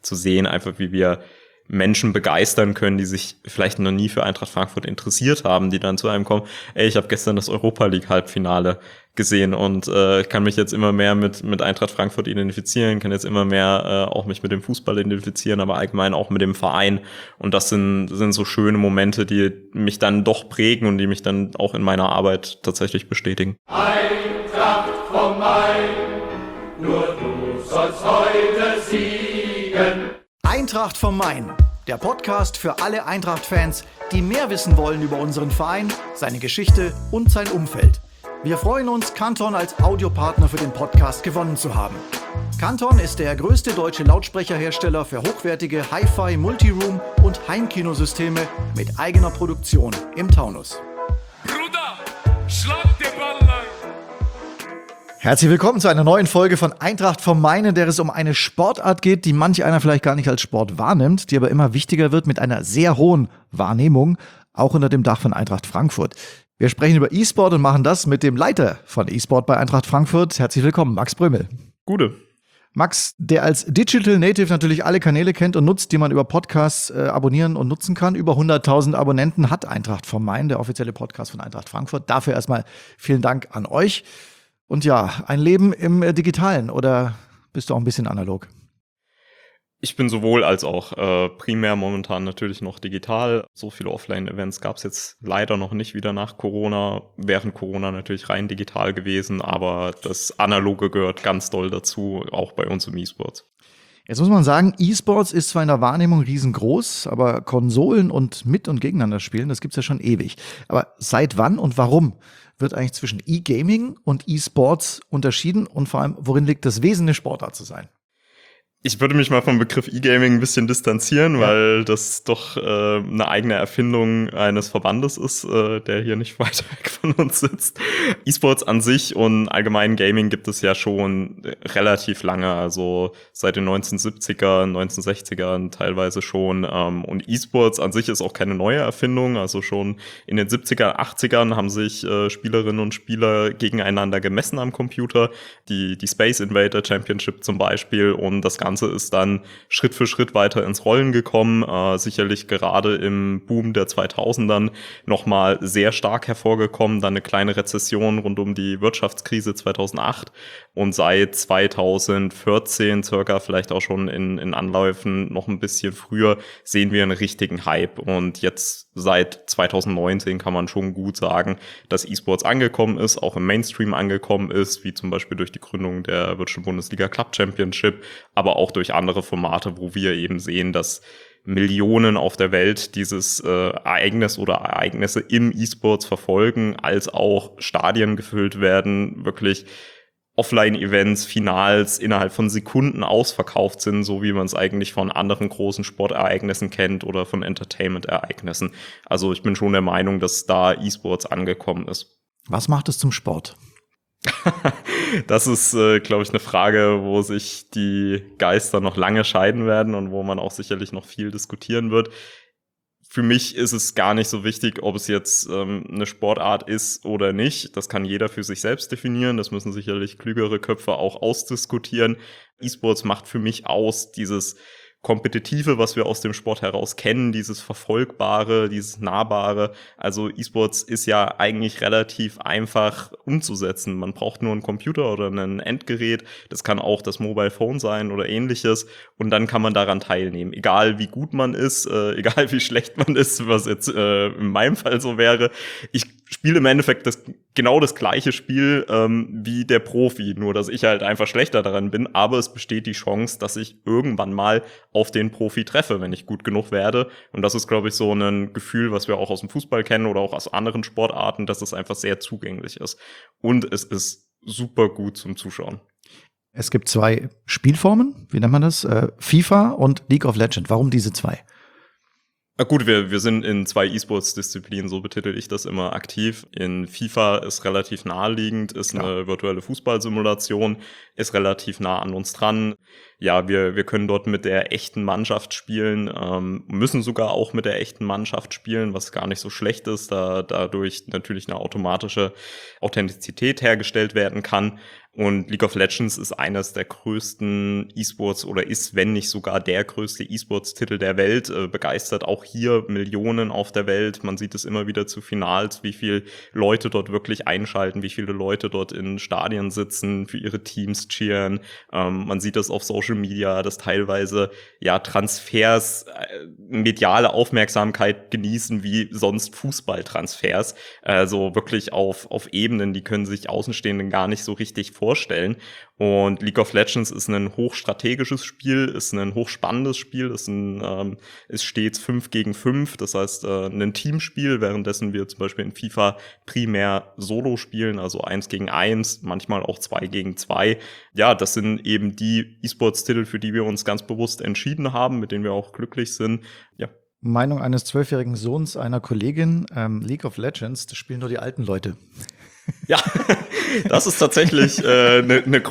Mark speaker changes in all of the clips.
Speaker 1: zu sehen, einfach wie wir Menschen begeistern können, die sich vielleicht noch nie für Eintracht Frankfurt interessiert haben, die dann zu einem kommen, ich habe gestern das Europa League Halbfinale gesehen und kann mich jetzt immer mehr mit Eintracht Frankfurt identifizieren, kann jetzt immer mehr auch mich mit dem Fußball identifizieren, aber allgemein auch mit dem Verein. Und das sind so schöne Momente, die mich dann doch prägen und die mich dann auch in meiner Arbeit tatsächlich bestätigen.
Speaker 2: Eintracht vom Main, nur du sollst heute siegen.
Speaker 3: Eintracht vom Main, der Podcast für alle Eintracht-Fans, die mehr wissen wollen über unseren Verein, seine Geschichte und sein Umfeld. Wir freuen uns, Canton als Audiopartner für den Podcast gewonnen zu haben. Canton ist der größte deutsche Lautsprecherhersteller für hochwertige Hi-Fi, Multiroom und Heimkinosysteme mit eigener Produktion im Taunus.
Speaker 2: Bruder, schlag den Ball rein.
Speaker 3: Herzlich willkommen zu einer neuen Folge von Eintracht vom Main, in der es um eine Sportart geht, die manch einer vielleicht gar nicht als Sport wahrnimmt, die aber immer wichtiger wird mit einer sehr hohen Wahrnehmung, auch unter dem Dach von Eintracht Frankfurt. Wir sprechen über E-Sport und machen das mit dem Leiter von E-Sport bei Eintracht Frankfurt. Herzlich willkommen, Max Brömel.
Speaker 1: Gute.
Speaker 3: Max, der als Digital Native natürlich alle Kanäle kennt und nutzt, die man über Podcasts abonnieren und nutzen kann. Über 100.000 Abonnenten hat Eintracht vom Main, der offizielle Podcast von Eintracht Frankfurt. Dafür erstmal vielen Dank an euch. Und ja, ein Leben im Digitalen, oder bist du auch ein bisschen analog?
Speaker 1: Ich bin sowohl als auch primär momentan natürlich noch digital. So viele Offline-Events gab es jetzt leider noch nicht wieder nach Corona. Während Corona natürlich rein digital gewesen, aber das Analoge gehört ganz doll dazu, auch bei uns im E-Sports.
Speaker 3: Jetzt muss man sagen, E-Sports ist zwar in der Wahrnehmung riesengroß, aber Konsolen und mit- und gegeneinander spielen, das gibt's ja schon ewig. Aber seit wann und warum wird eigentlich zwischen E-Gaming und E-Sports unterschieden und vor allem, worin liegt das Wesen, eine Sportart zu sein?
Speaker 1: Ich würde mich mal vom Begriff E-Gaming ein bisschen distanzieren, weil das doch eine eigene Erfindung eines Verbandes ist, der hier nicht weit weg von uns sitzt. E-Sports an sich und allgemein Gaming gibt es ja schon relativ lange, also seit den 1970ern, 1960ern teilweise schon. Und E-Sports an sich ist auch keine neue Erfindung, also schon in den 70er, 80ern haben sich Spielerinnen und Spieler gegeneinander gemessen am Computer, die Space Invader Championship zum Beispiel, und das Ganze ist dann Schritt für Schritt weiter ins Rollen gekommen, sicherlich gerade im Boom der 2000ern nochmal sehr stark hervorgekommen, dann eine kleine Rezession rund um die Wirtschaftskrise 2008 und seit 2014 circa, vielleicht auch schon in Anläufen noch ein bisschen früher, sehen wir einen richtigen Hype, und jetzt seit 2019 kann man schon gut sagen, dass E-Sports angekommen ist, auch im Mainstream angekommen ist, wie zum Beispiel durch die Gründung der Virtual Bundesliga Club Championship, aber auch durch andere Formate, wo wir eben sehen, dass Millionen auf der Welt dieses Ereignis oder Ereignisse im E-Sports verfolgen, als auch Stadien gefüllt werden, wirklich Offline-Events, Finals innerhalb von Sekunden ausverkauft sind, so wie man es eigentlich von anderen großen Sportereignissen kennt oder von Entertainment-Ereignissen. Also ich bin schon der Meinung, dass da E-Sports angekommen ist.
Speaker 3: Was macht es zum Sport?
Speaker 1: Das ist, glaube ich, eine Frage, wo sich die Geister noch lange scheiden werden und wo man auch sicherlich noch viel diskutieren wird. Für mich ist es gar nicht so wichtig, ob es jetzt eine Sportart ist oder nicht. Das kann jeder für sich selbst definieren. Das müssen sicherlich klügere Köpfe auch ausdiskutieren. E-Sports macht für mich aus dieses Kompetitive, was wir aus dem Sport heraus kennen, dieses Verfolgbare, dieses Nahbare. Also E-Sports ist ja eigentlich relativ einfach umzusetzen. Man braucht nur einen Computer oder ein Endgerät. Das kann auch das Mobile Phone sein oder ähnliches. Und dann kann man daran teilnehmen. Egal wie gut man ist, egal wie schlecht man ist, was jetzt in meinem Fall so wäre. Ich spiele im Endeffekt genau das gleiche Spiel wie der Profi, nur dass ich halt einfach schlechter daran bin, aber es besteht die Chance, dass ich irgendwann mal auf den Profi treffe, wenn ich gut genug werde, und das ist, glaube ich, so ein Gefühl, was wir auch aus dem Fußball kennen oder auch aus anderen Sportarten, dass es einfach sehr zugänglich ist und es ist super gut zum Zuschauen.
Speaker 3: Es gibt zwei Spielformen, wie nennt man das? FIFA und League of Legends. Warum diese zwei?
Speaker 1: Na gut, wir sind in zwei E-Sports-Disziplinen, so betitel ich das immer, aktiv. In FIFA ist relativ naheliegend, ist eine virtuelle Fußballsimulation, ist relativ nah an uns dran. Ja, wir können dort mit der echten Mannschaft spielen, müssen sogar auch mit der echten Mannschaft spielen, was gar nicht so schlecht ist, da dadurch natürlich eine automatische Authentizität hergestellt werden kann. Und League of Legends ist eines der größten E-Sports oder ist, wenn nicht sogar der größte E-Sports-Titel der Welt, begeistert auch hier Millionen auf der Welt. Man sieht es immer wieder zu Finals, wie viele Leute dort wirklich einschalten, wie viele Leute dort in Stadien sitzen, für ihre Teams cheeren. Man sieht das auf Social Media, dass teilweise Transfers mediale Aufmerksamkeit genießen wie sonst Fußballtransfers. Also wirklich auf Ebenen, die können sich Außenstehenden gar nicht so richtig vorstellen. Und League of Legends ist ein hochstrategisches Spiel, ist ein hochspannendes Spiel, ist stets 5 gegen 5, das heißt ein Teamspiel, währenddessen wir zum Beispiel in FIFA primär Solo spielen, also 1 gegen 1, manchmal auch 2 gegen 2. Ja, das sind eben die E-Sports-Titel, für die wir uns ganz bewusst entschieden haben, mit denen wir auch glücklich sind. Ja.
Speaker 3: Meinung eines 12-jährigen Sohns einer Kollegin, League of Legends, das spielen nur die alten Leute.
Speaker 1: Ja, das ist tatsächlich eine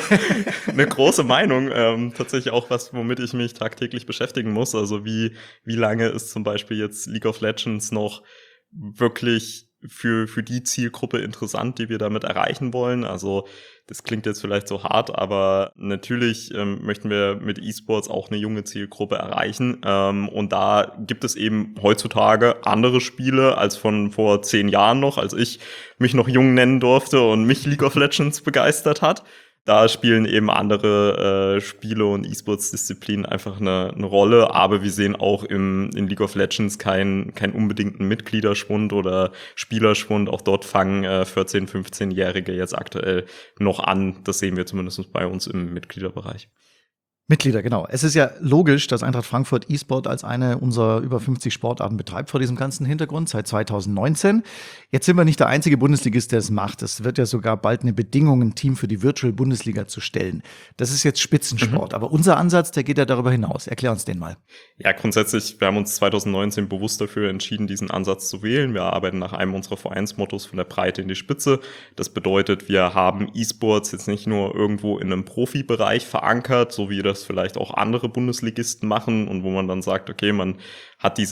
Speaker 1: große Meinung. Tatsächlich auch was, womit ich mich tagtäglich beschäftigen muss. Also wie lange ist zum Beispiel jetzt League of Legends noch wirklich für die Zielgruppe interessant, die wir damit erreichen wollen. Also das klingt jetzt vielleicht so hart, aber natürlich möchten wir mit E-Sports auch eine junge Zielgruppe erreichen. Und da gibt es eben heutzutage andere Spiele als von vor 10 Jahren noch, als ich mich noch jung nennen durfte und mich League of Legends begeistert hat. Da spielen eben andere Spiele und E-Sports-Disziplinen einfach eine Rolle, aber wir sehen auch in League of Legends keinen unbedingten Mitgliederschwund oder Spielerschwund. Auch dort fangen 14-, 15-Jährige jetzt aktuell noch an. Das sehen wir zumindest bei uns im Mitgliederbereich.
Speaker 3: Mitglieder, genau. Es ist ja logisch, dass Eintracht Frankfurt E-Sport als eine unserer über 50 Sportarten betreibt vor diesem ganzen Hintergrund seit 2019. Jetzt sind wir nicht der einzige Bundesligist, der es macht. Es wird ja sogar bald eine Bedingung, ein Team für die Virtual Bundesliga zu stellen. Das ist jetzt Spitzensport, aber unser Ansatz, der geht ja darüber hinaus. Erklär uns den mal. Ja,
Speaker 1: grundsätzlich, wir haben uns 2019 bewusst dafür entschieden, diesen Ansatz zu wählen. Wir arbeiten nach einem unserer Vereinsmottos von der Breite in die Spitze. Das bedeutet, wir haben E-Sports jetzt nicht nur irgendwo in einem Profibereich verankert, so wie das vielleicht auch andere Bundesligisten machen und wo man dann sagt, okay, man hat diese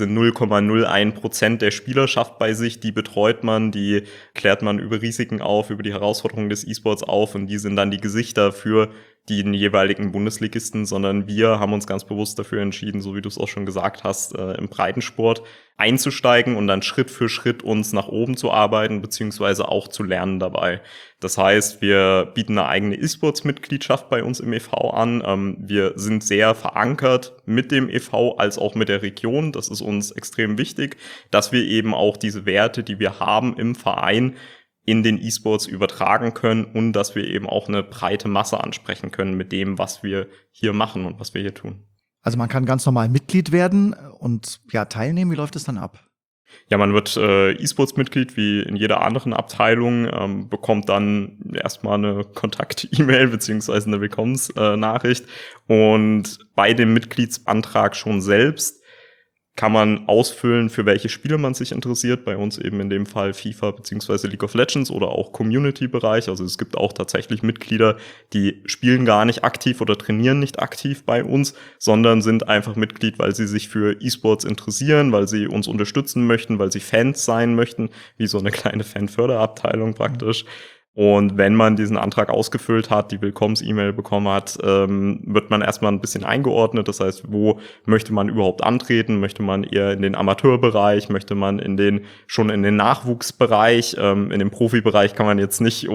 Speaker 1: 0,01% der Spielerschaft bei sich, die betreut man, die klärt man über Risiken auf, über die Herausforderungen des E-Sports auf und die sind dann die Gesichter für den jeweiligen Bundesligisten, sondern wir haben uns ganz bewusst dafür entschieden, so wie du es auch schon gesagt hast, im Breitensport einzusteigen und dann Schritt für Schritt uns nach oben zu arbeiten, beziehungsweise auch zu lernen dabei. Das heißt, wir bieten eine eigene E-Sports-Mitgliedschaft bei uns im e.V. an. Wir sind sehr verankert mit dem e.V. als auch mit der Region. Das ist uns extrem wichtig, dass wir eben auch diese Werte, die wir haben im Verein, in den E-Sports übertragen können und dass wir eben auch eine breite Masse ansprechen können mit dem, was wir hier machen und was wir hier tun.
Speaker 3: Also man kann ganz normal Mitglied werden und teilnehmen. Wie läuft es dann ab?
Speaker 1: Ja, man wird E-Sports-Mitglied wie in jeder anderen Abteilung, bekommt dann erstmal eine Kontakt-E-Mail beziehungsweise eine Willkommensnachricht und bei dem Mitgliedsantrag schon selbst kann man ausfüllen, für welche Spiele man sich interessiert. Bei uns eben in dem Fall FIFA bzw. League of Legends oder auch Community-Bereich. Also es gibt auch tatsächlich Mitglieder, die spielen gar nicht aktiv oder trainieren nicht aktiv bei uns, sondern sind einfach Mitglied, weil sie sich für E-Sports interessieren, weil sie uns unterstützen möchten, weil sie Fans sein möchten, wie so eine kleine Fanförderabteilung praktisch. Und wenn man diesen Antrag ausgefüllt hat, die Willkommens-E-Mail bekommen hat, wird man erstmal ein bisschen eingeordnet. Das heißt, wo möchte man überhaupt antreten? Möchte man eher in den Amateurbereich? Möchte man schon in den Nachwuchsbereich? In den Profibereich kann man jetzt nicht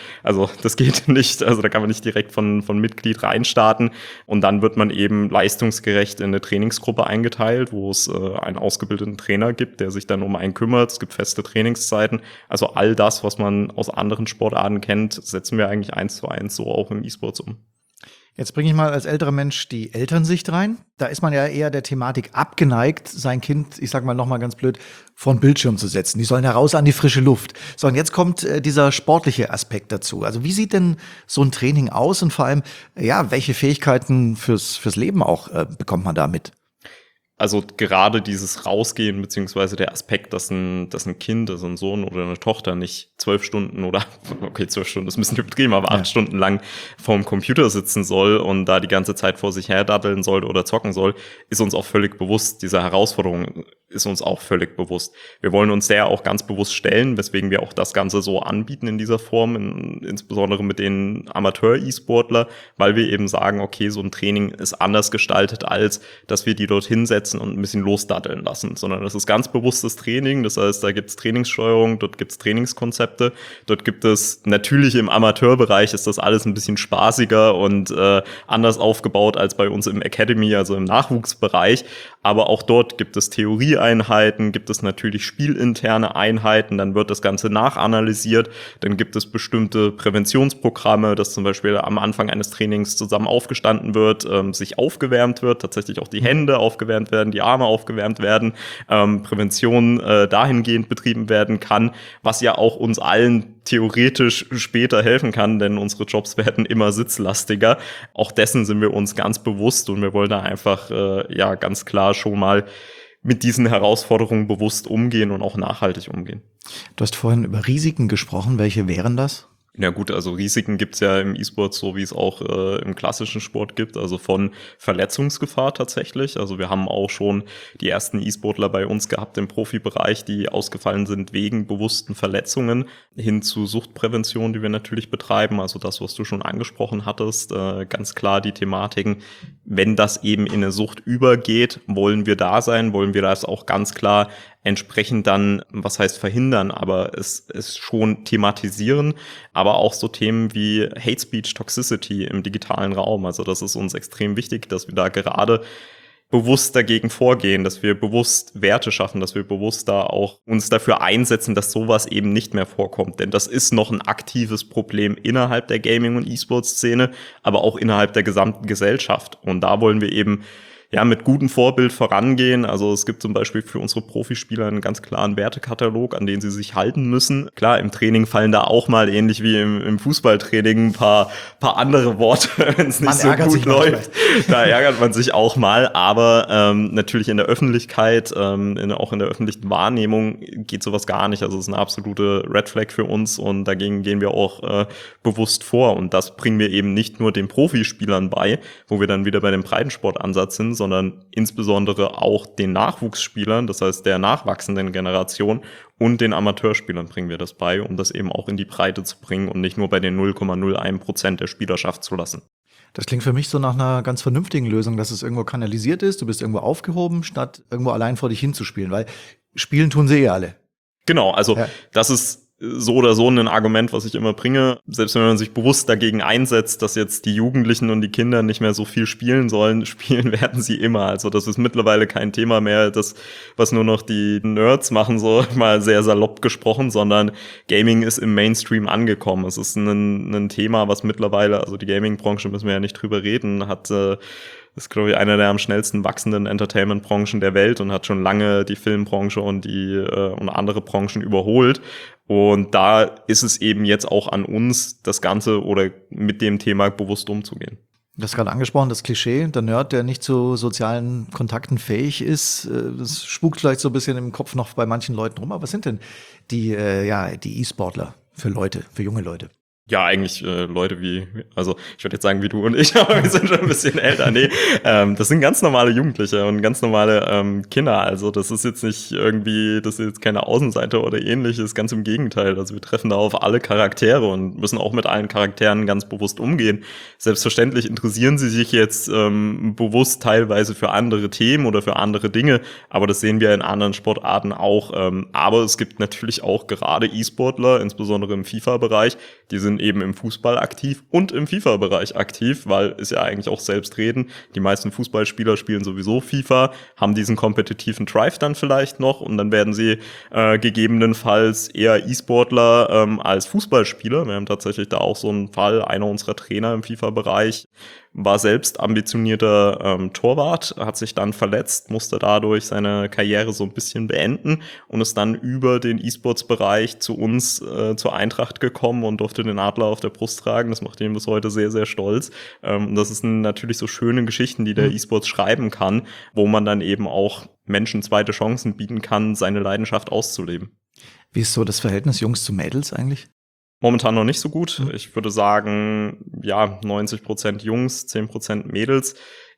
Speaker 1: das geht nicht. Also da kann man nicht direkt von Mitglied reinstarten. Und dann wird man eben leistungsgerecht in eine Trainingsgruppe eingeteilt, wo es einen ausgebildeten Trainer gibt, der sich dann um einen kümmert. Es gibt feste Trainingszeiten. Also all das, was man aus anderen Sportarten kennt, setzen wir eigentlich 1:1 so auch im E-Sports um.
Speaker 3: Jetzt bringe ich mal als älterer Mensch die Elternsicht rein. Da ist man ja eher der Thematik abgeneigt, sein Kind, ich sag mal nochmal ganz blöd, vor den Bildschirm zu setzen. Die sollen heraus an die frische Luft. So, und jetzt kommt dieser sportliche Aspekt dazu. Also wie sieht denn so ein Training aus und vor allem, welche Fähigkeiten fürs Leben auch bekommt man da mit?
Speaker 1: Also gerade dieses Rausgehen, beziehungsweise der Aspekt, dass ein Kind, also ein Sohn oder eine Tochter nicht 12 Stunden oder, 12 Stunden ist ein bisschen übertrieben, aber 8 Stunden lang vorm Computer sitzen soll und da die ganze Zeit vor sich her daddeln soll oder zocken soll, ist uns auch völlig bewusst. Diese Herausforderung ist uns auch völlig bewusst. Wir wollen uns der auch ganz bewusst stellen, weswegen wir auch das Ganze so anbieten in dieser Form, insbesondere mit den Amateur-E-Sportler, weil wir eben sagen, okay, so ein Training ist anders gestaltet, als dass wir die dort hinsetzen und ein bisschen losdatteln lassen, sondern das ist ganz bewusstes Training. Das heißt, da gibt's Trainingssteuerung, dort gibt's Trainingskonzepte, dort gibt es natürlich im Amateurbereich ist das alles ein bisschen spaßiger und anders aufgebaut als bei uns im Academy, also im Nachwuchsbereich. Aber auch dort gibt es Theorieeinheiten, gibt es natürlich spielinterne Einheiten, dann wird das Ganze nachanalysiert, dann gibt es bestimmte Präventionsprogramme, dass zum Beispiel am Anfang eines Trainings zusammen aufgestanden wird, sich aufgewärmt wird, tatsächlich auch die Hände aufgewärmt werden, die Arme aufgewärmt werden, Prävention dahingehend betrieben werden kann, was ja auch uns allen theoretisch später helfen kann, denn unsere Jobs werden immer sitzlastiger. Auch dessen sind wir uns ganz bewusst und wir wollen da einfach ganz klar schon mal mit diesen Herausforderungen bewusst umgehen und auch nachhaltig umgehen.
Speaker 3: Du hast vorhin über Risiken gesprochen. Welche wären das?
Speaker 1: Ja gut, also Risiken gibt's ja im E-Sport so, wie es auch im klassischen Sport gibt, also von Verletzungsgefahr tatsächlich. Also wir haben auch schon die ersten E-Sportler bei uns gehabt im Profibereich, die ausgefallen sind wegen bewussten Verletzungen, hin zu Suchtprävention, die wir natürlich betreiben. Also das, was du schon angesprochen hattest, ganz klar die Thematiken. Wenn das eben in eine Sucht übergeht, wollen wir da sein, wollen wir das auch ganz klar entsprechend dann, was heißt verhindern, aber es schon thematisieren, aber auch so Themen wie Hate Speech, Toxicity im digitalen Raum. Also das ist uns extrem wichtig, dass wir da gerade bewusst dagegen vorgehen, dass wir bewusst Werte schaffen, dass wir bewusst da auch uns dafür einsetzen, dass sowas eben nicht mehr vorkommt. Denn das ist noch ein aktives Problem innerhalb der Gaming- und E-Sport-Szene, aber auch innerhalb der gesamten Gesellschaft. Und da wollen wir eben mit gutem Vorbild vorangehen. Also es gibt zum Beispiel für unsere Profispieler einen ganz klaren Wertekatalog, an den sie sich halten müssen. Klar, im Training fallen da auch mal, ähnlich wie im Fußballtraining, ein paar andere Worte, wenn es nicht so gut läuft. Da ärgert man sich auch mal. Aber natürlich in der Öffentlichkeit, auch in der öffentlichen Wahrnehmung geht sowas gar nicht. Also es ist eine absolute Red Flag für uns und dagegen gehen wir auch bewusst vor. Und das bringen wir eben nicht nur den Profispielern bei, wo wir dann wieder bei dem Breitensportansatz sind, sondern insbesondere auch den Nachwuchsspielern, das heißt der nachwachsenden Generation und den Amateurspielern bringen wir das bei, um das eben auch in die Breite zu bringen und nicht nur bei den 0,01% der Spielerschaft zu lassen.
Speaker 3: Das klingt für mich so nach einer ganz vernünftigen Lösung, dass es irgendwo kanalisiert ist, du bist irgendwo aufgehoben, statt irgendwo allein vor dich hinzuspielen, weil spielen tun sie alle.
Speaker 1: Genau, also Das ist so oder so ein Argument, was ich immer bringe. Selbst wenn man sich bewusst dagegen einsetzt, dass jetzt die Jugendlichen und die Kinder nicht mehr so viel spielen sollen, spielen werden sie immer. Also das ist mittlerweile kein Thema mehr, das, was nur noch die Nerds machen, so mal sehr salopp gesprochen, sondern Gaming ist im Mainstream angekommen. Es ist ein Thema, was mittlerweile, also die Gaming-Branche, müssen wir ja nicht drüber reden, ist, glaube ich, einer der am schnellsten wachsenden Entertainment-Branchen der Welt und hat schon lange die Filmbranche und und andere Branchen überholt. Und da ist es eben jetzt auch an uns, das Ganze oder mit dem Thema bewusst umzugehen.
Speaker 3: Du hast gerade angesprochen, das Klischee, der Nerd, der nicht zu sozialen Kontakten fähig ist, das spukt vielleicht so ein bisschen im Kopf noch bei manchen Leuten rum. Aber was sind denn die E-Sportler für junge Leute?
Speaker 1: Ja, eigentlich Leute also ich würde jetzt sagen wie du und ich, aber wir sind schon ein bisschen älter. Nee, das sind ganz normale Jugendliche und ganz normale Kinder. Also das ist jetzt nicht irgendwie, das ist jetzt keine Außenseite oder ähnliches, ganz im Gegenteil. Also wir treffen da auf alle Charaktere und müssen auch mit allen Charakteren ganz bewusst umgehen. Selbstverständlich interessieren sie sich jetzt bewusst teilweise für andere Themen oder für andere Dinge, aber das sehen wir in anderen Sportarten auch. Aber es gibt natürlich auch gerade E-Sportler, insbesondere im FIFA-Bereich, die sind eben im Fußball aktiv und im FIFA-Bereich aktiv, weil ist ja eigentlich auch selbstredend. Die meisten Fußballspieler spielen sowieso FIFA, haben diesen kompetitiven Drive dann vielleicht noch und dann werden sie gegebenenfalls eher E-Sportler als Fußballspieler. Wir haben tatsächlich da auch so einen Fall, einer unserer Trainer im FIFA-Bereich war selbst ambitionierter Torwart, hat sich dann verletzt, musste dadurch seine Karriere so ein bisschen beenden und ist dann über den E-Sports-Bereich zu uns, zur Eintracht gekommen und durfte den Adler auf der Brust tragen. Das macht ihn bis heute sehr, sehr stolz. Das sind natürlich so schöne Geschichten, die der E-Sports schreiben kann, wo man dann eben auch Menschen zweite Chancen bieten kann, seine Leidenschaft auszuleben.
Speaker 3: Wie ist so das Verhältnis Jungs zu Mädels eigentlich?
Speaker 1: Momentan noch nicht so gut. Ich würde sagen, 90% Jungs, 10% Mädels.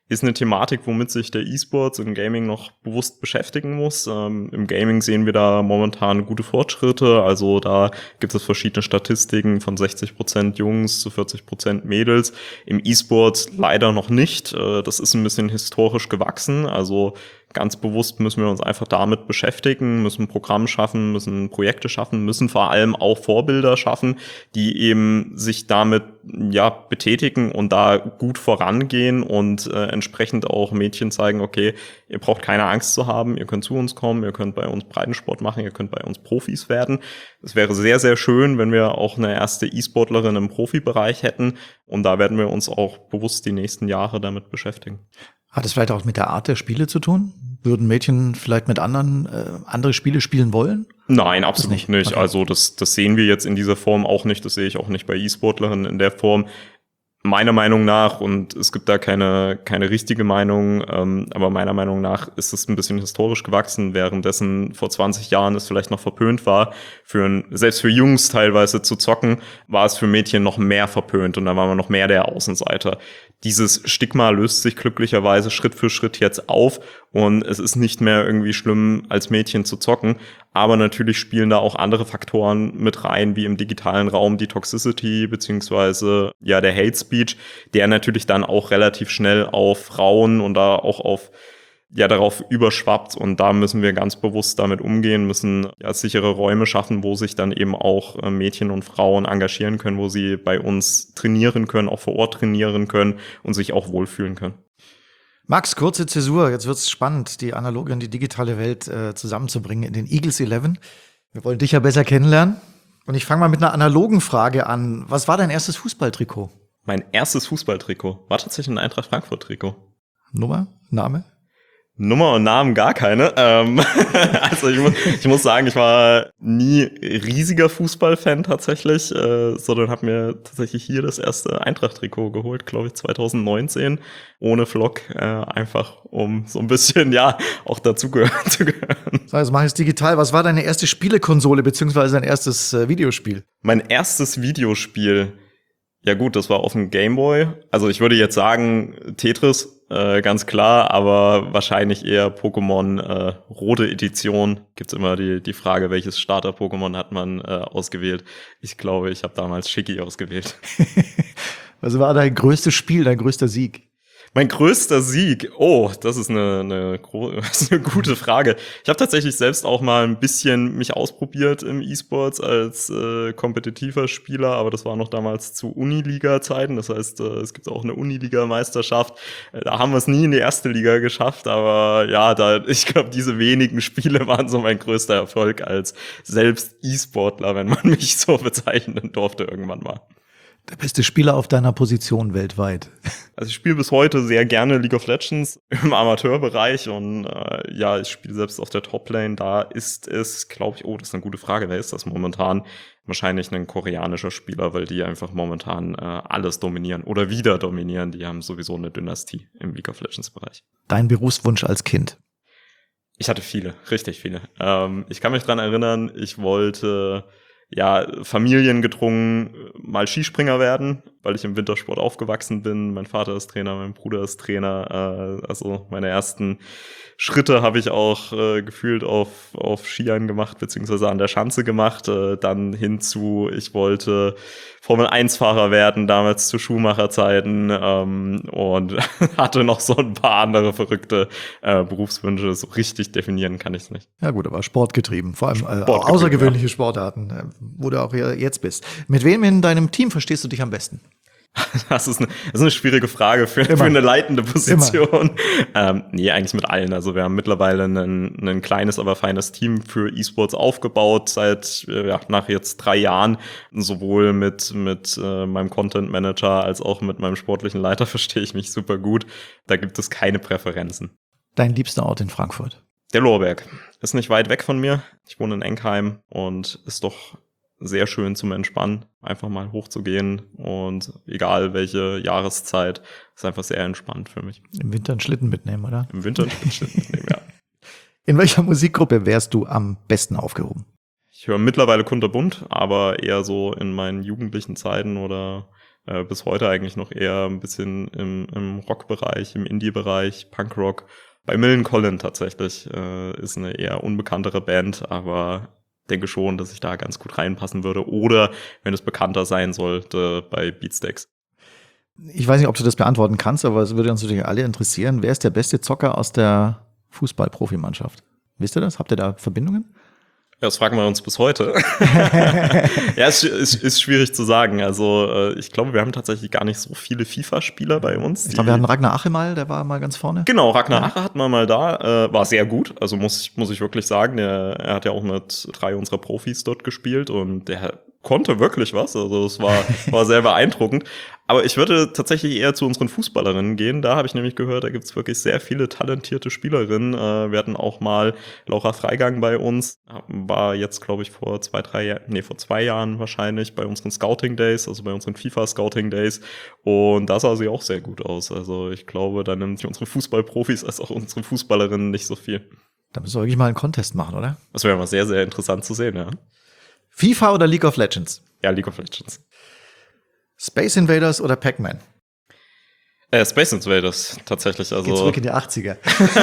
Speaker 1: ist eine Thematik, womit sich der E-Sports im Gaming noch bewusst beschäftigen muss. Im Gaming sehen wir da momentan gute Fortschritte. Also da gibt es verschiedene Statistiken von 60% Jungs zu 40% Mädels. Im E-Sports leider noch nicht. Das ist ein bisschen historisch gewachsen. Also ganz bewusst müssen wir uns einfach damit beschäftigen, müssen ein Programm schaffen, müssen Projekte schaffen, müssen vor allem auch Vorbilder schaffen, die eben sich damit betätigen und da gut vorangehen und entsprechend auch Mädchen zeigen, okay, ihr braucht keine Angst zu haben, ihr könnt zu uns kommen, ihr könnt bei uns Breitensport machen, ihr könnt bei uns Profis werden. Es wäre sehr, sehr schön, wenn wir auch eine erste E-Sportlerin im Profibereich hätten, und da werden wir uns auch bewusst die nächsten Jahre damit beschäftigen.
Speaker 3: Hat es vielleicht auch mit der Art der Spiele zu tun? Würden Mädchen vielleicht mit andere Spiele spielen wollen?
Speaker 1: Nein, absolut nicht.
Speaker 3: Okay.
Speaker 1: Also das sehen wir jetzt in dieser Form auch nicht. Das sehe ich auch nicht bei E-Sportlerinnen in der Form. Meiner Meinung nach, und es gibt da keine richtige Meinung, aber meiner Meinung nach ist es ein bisschen historisch gewachsen, währenddessen vor 20 Jahren es vielleicht noch verpönt war, selbst für Jungs teilweise zu zocken, war es für Mädchen noch mehr verpönt und da war man noch mehr der Außenseiter. Dieses Stigma löst sich glücklicherweise Schritt für Schritt jetzt auf und es ist nicht mehr irgendwie schlimm, als Mädchen zu zocken. Aber natürlich spielen da auch andere Faktoren mit rein, wie im digitalen Raum die Toxicity beziehungsweise der Hate Speech, der natürlich dann auch relativ schnell auf Frauen und da auch darauf überschwappt, und da müssen wir ganz bewusst damit umgehen, müssen sichere Räume schaffen, wo sich dann eben auch Mädchen und Frauen engagieren können, wo sie bei uns trainieren können, auch vor Ort trainieren können und sich auch wohlfühlen können.
Speaker 3: Max, kurze Zäsur, jetzt wird's spannend, die analoge und die digitale Welt zusammenzubringen in den Eagles 11. Wir wollen dich ja besser kennenlernen und ich fange mal mit einer analogen Frage an. Was war dein erstes Fußballtrikot?
Speaker 1: Mein erstes Fußballtrikot war tatsächlich ein Eintracht Frankfurt-Trikot.
Speaker 3: Name?
Speaker 1: Nummer und Namen gar keine. Also ich muss sagen, ich war nie riesiger Fußballfan tatsächlich, sondern habe mir tatsächlich hier das erste Eintracht-Trikot geholt, glaube ich 2019, ohne Vlog, einfach um so ein bisschen auch dazugehören zu gehören.
Speaker 3: Also mach ich es digital. Was war deine erste Spielekonsole beziehungsweise dein erstes Videospiel?
Speaker 1: Mein erstes Videospiel, ja gut, das war auf dem Gameboy. Also ich würde jetzt sagen Tetris, ganz klar, aber wahrscheinlich eher Pokémon rote Edition. Gibt's immer die Frage, welches Starter-Pokémon hat man ausgewählt. Ich glaube, ich habe damals Shiggy ausgewählt.
Speaker 3: Was war dein größtes Spiel, dein größter Sieg?
Speaker 1: Mein größter Sieg? Oh, das ist eine gute Frage. Ich habe tatsächlich selbst auch mal ein bisschen mich ausprobiert im E-Sports als kompetitiver Spieler, aber das war noch damals zu Uniliga-Zeiten. Das heißt, es gibt auch eine Uniliga-Meisterschaft. Da haben wir es nie in die erste Liga geschafft, aber ich glaube, diese wenigen Spiele waren so mein größter Erfolg als selbst E-Sportler, wenn man mich so bezeichnen durfte irgendwann mal.
Speaker 3: Der beste Spieler auf deiner Position weltweit.
Speaker 1: Also ich spiele bis heute sehr gerne League of Legends im Amateurbereich und ich spiele selbst auf der Toplane. Da ist es, glaube ich, das ist eine gute Frage. Wer ist das momentan? Wahrscheinlich ein koreanischer Spieler, weil die einfach momentan alles dominieren oder wieder dominieren. Die haben sowieso eine Dynastie im League of Legends Bereich.
Speaker 3: Dein Berufswunsch als Kind?
Speaker 1: Ich hatte viele, richtig viele. Ich kann mich dran erinnern, ich wollte familiengedrungen mal Skispringer werden, weil ich im Wintersport aufgewachsen bin. Mein Vater ist Trainer, mein Bruder ist Trainer. Also meine ersten Schritte habe ich auch gefühlt auf Skiern gemacht, beziehungsweise an der Schanze gemacht. Dann hinzu, ich wollte Formel-1-Fahrer werden, damals zu Schumacher-Zeiten, und hatte noch so ein paar andere verrückte Berufswünsche. So richtig definieren kann ich es nicht.
Speaker 3: Ja gut, aber sportgetrieben, vor allem außergewöhnliche Sportarten, wo du auch jetzt bist. Mit wem in deinem Team verstehst du dich am besten?
Speaker 1: Das ist eine schwierige Frage für eine leitende Position. Eigentlich mit allen. Also wir haben mittlerweile ein kleines, aber feines Team für E-Sports aufgebaut seit nach jetzt 3 Jahren. Sowohl mit meinem Content Manager als auch mit meinem sportlichen Leiter verstehe ich mich super gut. Da gibt es keine Präferenzen.
Speaker 3: Dein liebster Ort in Frankfurt?
Speaker 1: Der Lorberg. Ist nicht weit weg von mir. Ich wohne in Enkheim und ist doch sehr schön zum Entspannen, einfach mal hochzugehen und egal welche Jahreszeit, ist einfach sehr entspannt für mich.
Speaker 3: Im Winter einen Schlitten mitnehmen, oder?
Speaker 1: Im Winter einen Schlitten mitnehmen, ja.
Speaker 3: In welcher Musikgruppe wärst du am besten aufgehoben?
Speaker 1: Ich höre mittlerweile kunterbunt, aber eher so in meinen jugendlichen Zeiten oder bis heute eigentlich noch eher ein bisschen im Rock-Bereich, im Indie-Bereich, Punkrock. Bei Millencolin tatsächlich ist eine eher unbekanntere Band, aber denke schon, dass ich da ganz gut reinpassen würde. Oder, wenn es bekannter sein sollte, bei Beatsteaks.
Speaker 3: Ich weiß nicht, ob du das beantworten kannst, aber es würde uns natürlich alle interessieren. Wer ist der beste Zocker aus der Fußball-Profimannschaft? Wisst ihr das? Habt ihr da Verbindungen?
Speaker 1: Ja, das fragen wir uns bis heute. Ja, es ist schwierig zu sagen. Also ich glaube, wir haben tatsächlich gar nicht so viele FIFA-Spieler bei uns.
Speaker 3: Ich glaube, wir hatten Ragnar Ache mal, der war mal ganz vorne.
Speaker 1: Genau, Ragnar Ache hatten wir mal da, war sehr gut. Also muss ich wirklich sagen, er hat ja auch mit 3 unserer Profis dort gespielt und der konnte wirklich was. Also es war sehr beeindruckend. Aber ich würde tatsächlich eher zu unseren Fußballerinnen gehen. Da habe ich nämlich gehört, da gibt's wirklich sehr viele talentierte Spielerinnen. Wir hatten auch mal Laura Freigang bei uns. War jetzt, glaube ich, vor 2 Jahren wahrscheinlich bei unseren Scouting Days, also bei unseren FIFA Scouting Days. Und da sah sie auch sehr gut aus. Also ich glaube, da nimmt sich unsere Fußballprofis als auch unsere Fußballerinnen nicht so viel.
Speaker 3: Da müssen wir wirklich mal einen Contest machen, oder?
Speaker 1: Das wäre mal sehr, sehr interessant zu sehen, ja.
Speaker 3: FIFA oder League of Legends?
Speaker 1: Ja, League of Legends.
Speaker 3: Space Invaders oder Pac-Man?
Speaker 1: Space Invaders tatsächlich. Also
Speaker 3: Geht zurück in die 80er.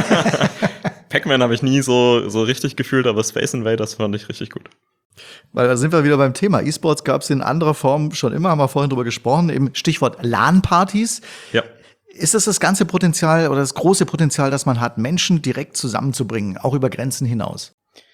Speaker 1: Pac-Man habe ich nie so richtig gefühlt, aber Space Invaders fand ich richtig gut.
Speaker 3: Weil da sind wir wieder beim Thema. E-Sports gab es in anderer Form schon immer, haben wir vorhin drüber gesprochen, eben Stichwort LAN-Partys.
Speaker 1: Ja.
Speaker 3: Ist das ganze Potenzial oder das große Potenzial, das man hat, Menschen direkt zusammenzubringen, auch über Grenzen hinaus?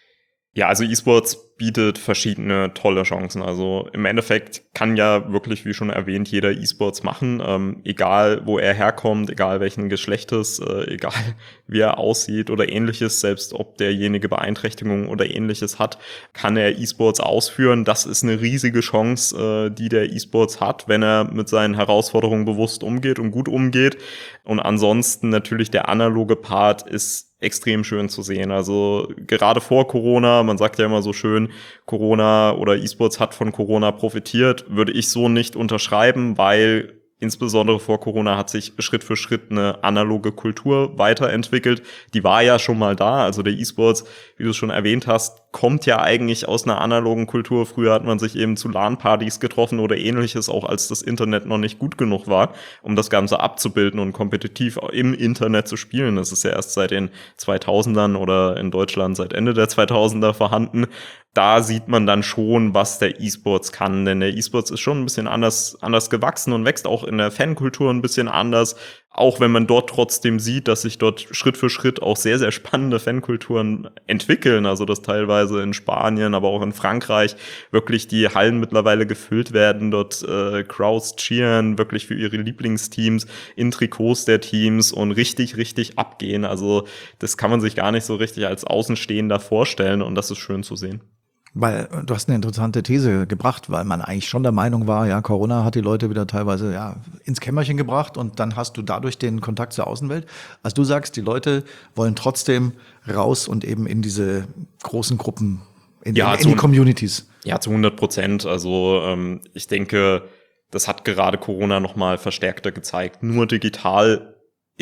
Speaker 1: Ja, also E-Sports bietet verschiedene tolle Chancen. Also im Endeffekt kann ja wirklich, wie schon erwähnt, jeder E-Sports machen, egal wo er herkommt, egal welchen Geschlechtes, egal wie er aussieht oder ähnliches, selbst ob derjenige Beeinträchtigungen oder ähnliches hat, kann er E-Sports ausführen. Das ist eine riesige Chance, die der E-Sports hat, wenn er mit seinen Herausforderungen bewusst umgeht und gut umgeht. Und ansonsten natürlich der analoge Part ist extrem schön zu sehen. Also gerade vor Corona, man sagt ja immer so schön, Corona oder E-Sports hat von Corona profitiert, würde ich so nicht unterschreiben, weil insbesondere vor Corona hat sich Schritt für Schritt eine analoge Kultur weiterentwickelt. Die war ja schon mal da. Also der E-Sports, wie du es schon erwähnt hast, kommt ja eigentlich aus einer analogen Kultur. Früher hat man sich eben zu LAN-Partys getroffen oder ähnliches, auch als das Internet noch nicht gut genug war, um das Ganze abzubilden und kompetitiv im Internet zu spielen. Das ist ja erst seit den 2000ern oder in Deutschland seit Ende der 2000er vorhanden. Da sieht man dann schon, was der E-Sports kann, denn der E-Sports ist schon ein bisschen anders gewachsen und wächst auch in der Fankultur ein bisschen anders, auch wenn man dort trotzdem sieht, dass sich dort Schritt für Schritt auch sehr, sehr spannende Fankulturen entwickeln, also dass teilweise in Spanien, aber auch in Frankreich wirklich die Hallen mittlerweile gefüllt werden, dort Crowds cheeren, wirklich für ihre Lieblingsteams, in Trikots der Teams und richtig, richtig abgehen, also das kann man sich gar nicht so richtig als Außenstehender vorstellen und das ist schön zu sehen.
Speaker 3: Weil du hast eine interessante These gebracht, weil man eigentlich schon der Meinung war, ja, Corona hat die Leute wieder teilweise ins Kämmerchen gebracht und dann hast du dadurch den Kontakt zur Außenwelt. Also du sagst, die Leute wollen trotzdem raus und eben in diese großen Gruppen, in die Communities. Ja,
Speaker 1: zu 100%. Also ich denke, das hat gerade Corona nochmal verstärkter gezeigt. Nur digital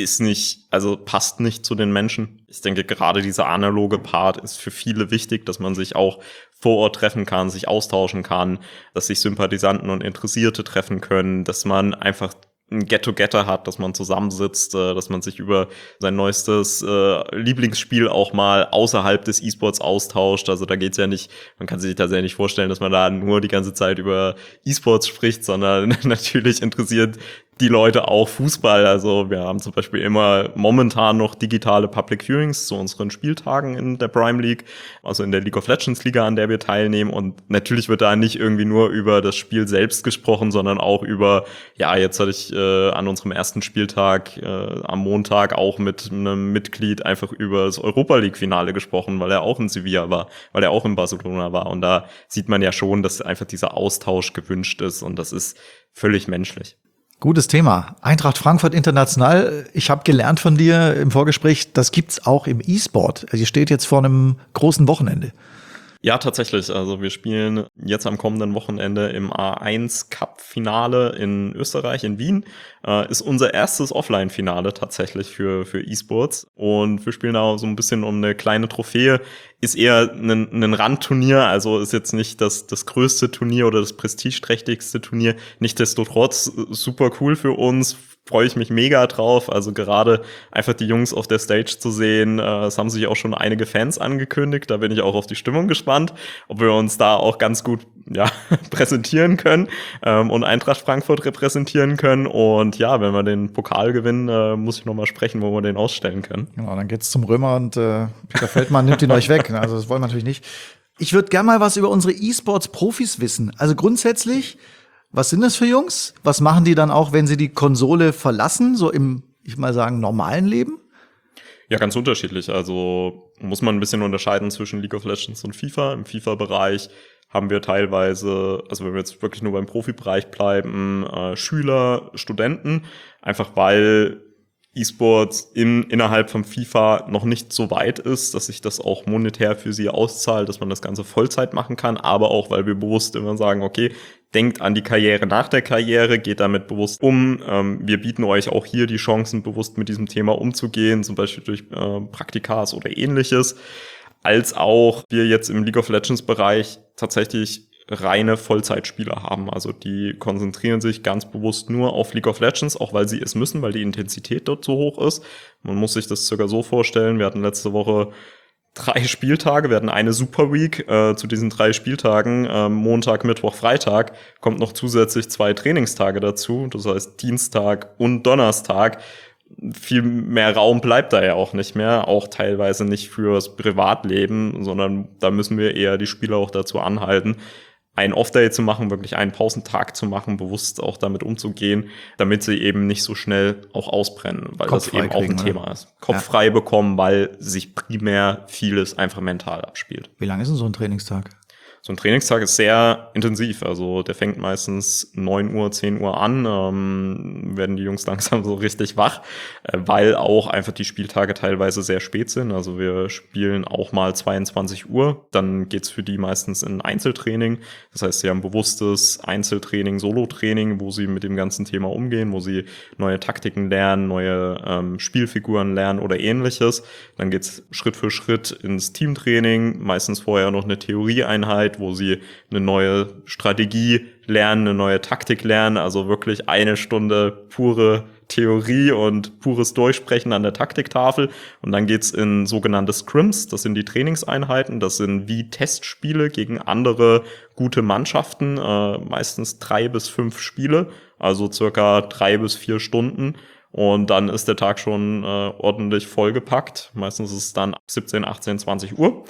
Speaker 1: passt nicht zu den Menschen. Ich denke, gerade dieser analoge Part ist für viele wichtig, dass man sich auch vor Ort treffen kann, sich austauschen kann, dass sich Sympathisanten und Interessierte treffen können, dass man einfach ein Get-Together hat, dass man zusammensitzt, dass man sich über sein neuestes Lieblingsspiel auch mal außerhalb des E-Sports austauscht. Also da geht's ja nicht, man kann sich das ja nicht vorstellen, dass man da nur die ganze Zeit über E-Sports spricht, sondern natürlich interessiert die Leute auch Fußball. Also wir haben zum Beispiel immer momentan noch digitale Public Viewings zu unseren Spieltagen in der Prime League, also in der League of Legends Liga, an der wir teilnehmen. Und natürlich wird da nicht irgendwie nur über das Spiel selbst gesprochen, sondern auch über, jetzt hatte ich an unserem ersten Spieltag am Montag auch mit einem Mitglied einfach über das Europa League Finale gesprochen, weil er auch in Sevilla war, weil er auch in Barcelona war. Und da sieht man ja schon, dass einfach dieser Austausch gewünscht ist und das ist völlig menschlich.
Speaker 3: Gutes Thema. Eintracht Frankfurt international. Ich habe gelernt von dir im Vorgespräch, das gibt's auch im E-Sport. Ihr steht jetzt vor einem großen Wochenende.
Speaker 1: Ja, tatsächlich. Also wir spielen jetzt am kommenden Wochenende im A1 Cup Finale in Österreich, in Wien. Ist unser erstes Offline-Finale tatsächlich für E-Sports. Und wir spielen da so ein bisschen um eine kleine Trophäe ist eher ein Randturnier, also ist jetzt nicht das größte Turnier oder das prestigeträchtigste Turnier. Nichtsdestotrotz super cool für uns, freue ich mich mega drauf. Also gerade einfach die Jungs auf der Stage zu sehen, es haben sich auch schon einige Fans angekündigt. Da bin ich auch auf die Stimmung gespannt, ob wir uns da auch ganz gut präsentieren können und Eintracht Frankfurt repräsentieren können. Und ja, wenn wir den Pokal gewinnen, muss ich nochmal sprechen, wo wir den ausstellen können.
Speaker 3: Genau, dann geht's zum Römer und Peter Feldmann nimmt ihn euch weg. Also das wollen wir natürlich nicht. Ich würde gerne mal was über unsere E-Sports-Profis wissen. Also grundsätzlich, was sind das für Jungs? Was machen die dann auch, wenn sie die Konsole verlassen, so im, ich mal sagen, normalen Leben?
Speaker 1: Ja, ganz unterschiedlich. Also muss man ein bisschen unterscheiden zwischen League of Legends und FIFA. Im FIFA-Bereich haben wir teilweise, also wenn wir jetzt wirklich nur beim Profibereich bleiben, Schüler, Studenten, einfach weil E-Sports innerhalb von FIFA noch nicht so weit ist, dass sich das auch monetär für sie auszahlt, dass man das Ganze Vollzeit machen kann, aber auch, weil wir bewusst immer sagen, okay, denkt an die Karriere nach der Karriere, geht damit bewusst um. Wir bieten euch auch hier die Chancen, bewusst mit diesem Thema umzugehen, zum Beispiel durch Praktikas oder ähnliches, als auch wir jetzt im League of Legends Bereich tatsächlich reine Vollzeitspieler haben. Also die konzentrieren sich ganz bewusst nur auf League of Legends, auch weil sie es müssen, weil die Intensität dort so hoch ist. Man muss sich das circa so vorstellen, wir hatten letzte Woche 3 Spieltage, wir hatten eine Super Week. Zu diesen 3 Spieltagen, Montag, Mittwoch, Freitag, kommt noch zusätzlich 2 Trainingstage dazu. Das heißt Dienstag und Donnerstag. Viel mehr Raum bleibt da ja auch nicht mehr, auch teilweise nicht fürs Privatleben, sondern da müssen wir eher die Spieler auch dazu anhalten, einen Off-Day zu machen, wirklich einen Pausentag zu machen, bewusst auch damit umzugehen, damit sie eben nicht so schnell auch ausbrennen, weil das eben auch ein Thema ist. Kopf frei bekommen, weil sich primär vieles einfach mental abspielt.
Speaker 3: Wie lang ist denn so ein Trainingstag?
Speaker 1: So ein Trainingstag ist sehr intensiv, also der fängt meistens 9 Uhr, 10 Uhr an, werden die Jungs langsam so richtig wach, weil auch einfach die Spieltage teilweise sehr spät sind, also wir spielen auch mal 22 Uhr, dann geht's für die meistens in Einzeltraining, das heißt, sie haben bewusstes Einzeltraining, Solo-Training, wo sie mit dem ganzen Thema umgehen, wo sie neue Taktiken lernen, neue Spielfiguren lernen oder ähnliches, dann geht's Schritt für Schritt ins Teamtraining, meistens vorher noch eine Theorieeinheit, wo sie eine neue Strategie lernen, eine neue Taktik lernen, also wirklich 1 Stunde pure Theorie und pures Durchsprechen an der Taktiktafel. Und dann geht's in sogenannte Scrims, das sind die Trainingseinheiten, das sind wie Testspiele gegen andere gute Mannschaften, meistens 3 bis 5 Spiele, also circa 3 bis 4 Stunden. Und dann ist der Tag schon ordentlich vollgepackt, meistens ist es dann 17, 18, 20 Uhr.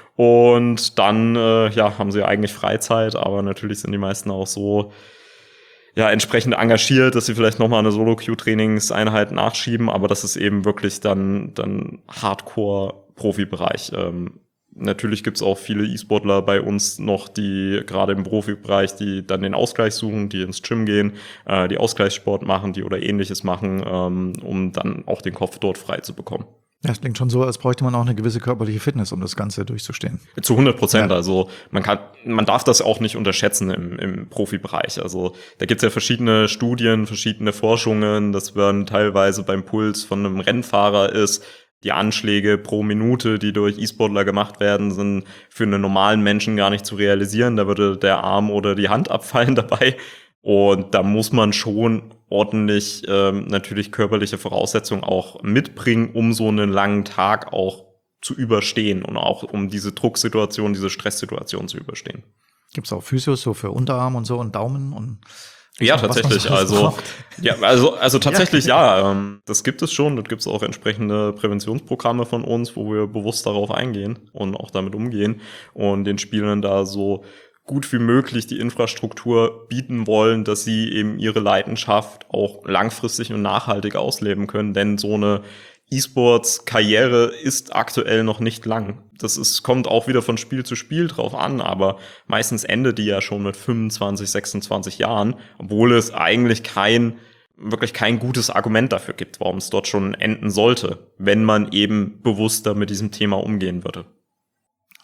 Speaker 1: Und dann haben sie eigentlich Freizeit, aber natürlich sind die meisten auch so entsprechend engagiert, dass sie vielleicht nochmal eine Solo-Queue-Trainingseinheit nachschieben, aber das ist eben wirklich dann Hardcore-Profibereich. Natürlich gibt's auch viele E-Sportler bei uns noch, die gerade im Profibereich, die dann den Ausgleich suchen, die ins Gym gehen, die Ausgleichssport machen, die oder ähnliches machen, um dann auch den Kopf dort frei zu bekommen.
Speaker 3: Ja, das klingt schon so, als bräuchte man auch eine gewisse körperliche Fitness, um das Ganze durchzustehen.
Speaker 1: Zu 100%. Ja. Also man darf das auch nicht unterschätzen im Profibereich. Also da gibt's ja verschiedene Studien, verschiedene Forschungen, das werden teilweise beim Puls von einem Rennfahrer ist. Die Anschläge pro Minute, die durch E-Sportler gemacht werden, sind für einen normalen Menschen gar nicht zu realisieren. Da würde der Arm oder die Hand abfallen dabei. Und da muss man schon ordentlich natürlich körperliche Voraussetzungen auch mitbringen, um so einen langen Tag auch zu überstehen und auch um diese Drucksituation, diese Stresssituation zu überstehen.
Speaker 3: Gibt's auch Physios so für Unterarm und so und Daumen und
Speaker 1: ja, tatsächlich. Also tatsächlich, ja. Das gibt es schon. Dort gibt es auch entsprechende Präventionsprogramme von uns, wo wir bewusst darauf eingehen und auch damit umgehen und den Spielern da so gut wie möglich die Infrastruktur bieten wollen, dass sie eben ihre Leidenschaft auch langfristig und nachhaltig ausleben können. Denn so eine E-Sports-Karriere ist aktuell noch nicht lang. Kommt auch wieder von Spiel zu Spiel drauf an, aber meistens endet die ja schon mit 25, 26 Jahren, obwohl es eigentlich wirklich kein gutes Argument dafür gibt, warum es dort schon enden sollte, wenn man eben bewusster mit diesem Thema umgehen würde.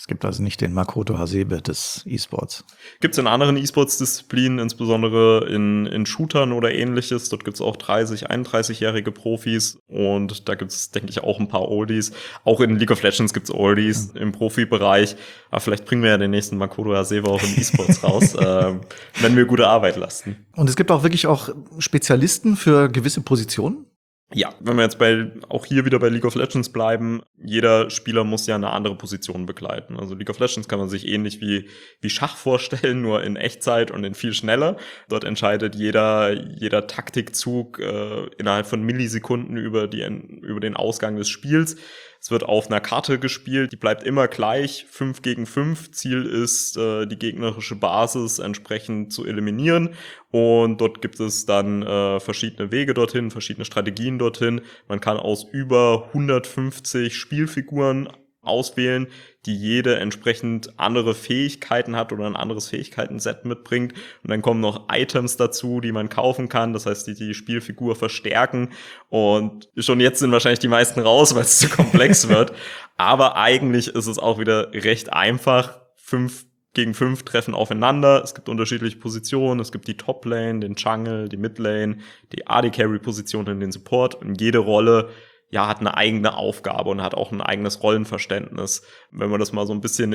Speaker 3: Es gibt also nicht den Makoto Hasebe des E-Sports.
Speaker 1: Gibt es in anderen E-Sports-Disziplinen, insbesondere in Shootern oder ähnliches. Dort gibt es auch 31-jährige Profis und da gibt es, denke ich, auch ein paar Oldies. Auch in League of Legends gibt es Oldies im Profibereich. Aber vielleicht bringen wir ja den nächsten Makoto Hasebe auch im E-Sports raus, wenn wir gute Arbeit leisten.
Speaker 3: Und es gibt auch wirklich auch Spezialisten für gewisse Positionen?
Speaker 1: Ja, wenn wir jetzt auch hier wieder bei League of Legends bleiben, jeder Spieler muss ja eine andere Position begleiten. Also League of Legends kann man sich ähnlich wie Schach vorstellen, nur in Echtzeit und in viel schneller. Dort entscheidet jeder Taktikzug innerhalb von Millisekunden über den Ausgang des Spiels. Es wird auf einer Karte gespielt, die bleibt immer gleich, 5 gegen 5. Ziel ist, die gegnerische Basis entsprechend zu eliminieren. Und dort gibt es dann verschiedene Wege dorthin, verschiedene Strategien dorthin. Man kann aus über 150 Spielfiguren auswählen, die jede entsprechend andere Fähigkeiten hat oder ein anderes Fähigkeitenset mitbringt. Und dann kommen noch Items dazu, die man kaufen kann. Das heißt, die Spielfigur verstärken. Und schon jetzt sind wahrscheinlich die meisten raus, weil es zu komplex wird. Aber eigentlich ist es auch wieder recht einfach. 5 gegen 5 treffen aufeinander. Es gibt unterschiedliche Positionen. Es gibt die Top-Lane, den Jungle, die Mid-Lane, die AD-Carry-Position und den Support. Und jede Rolle hat eine eigene Aufgabe und hat auch ein eigenes Rollenverständnis. Wenn man das mal so ein bisschen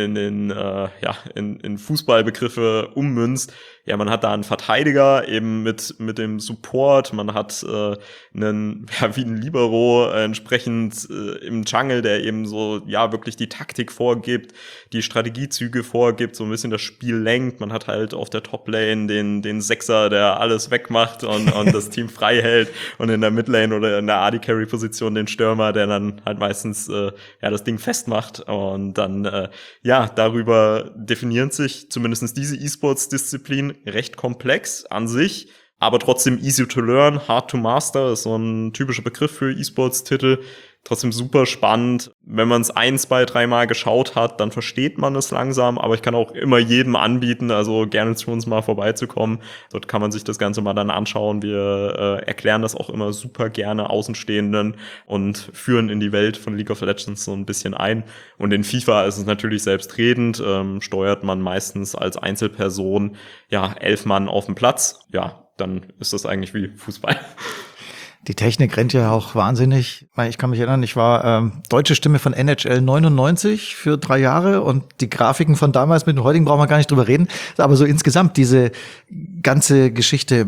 Speaker 1: in Fußballbegriffe ummünzt, man hat da einen Verteidiger eben mit dem Support, man hat wie ein Libero entsprechend im Jungle, der eben so wirklich die Taktik vorgibt, die Strategiezüge vorgibt, so ein bisschen das Spiel lenkt. Man hat halt auf der Top-Lane den Sechser, der alles wegmacht und das Team frei hält, und in der Midlane oder in der AD-Carry-Position den Stürmer, der dann halt meistens das Ding festmacht. Und dann darüber definieren sich zumindest diese E-Sports-Disziplin recht komplex an sich, aber trotzdem easy to learn, hard to master ist so ein typischer Begriff für E-Sports-Titel. Trotzdem super spannend. Wenn man es 1, 2, 3 Mal geschaut hat, dann versteht man es langsam. Aber ich kann auch immer jedem anbieten, also gerne zu uns mal vorbeizukommen. Dort kann man sich das Ganze mal dann anschauen. Wir erklären das auch immer super gerne Außenstehenden und führen in die Welt von League of Legends so ein bisschen ein. Und in FIFA ist es natürlich selbstredend. Steuert man meistens als Einzelperson 11 Mann auf dem Platz. Ja, dann ist das eigentlich wie Fußball.
Speaker 3: Die Technik rennt ja auch wahnsinnig. Ich kann mich erinnern, ich war deutsche Stimme von NHL 99 für 3 Jahre, und die Grafiken von damals mit den heutigen brauchen wir gar nicht drüber reden. Aber so insgesamt diese ganze Geschichte,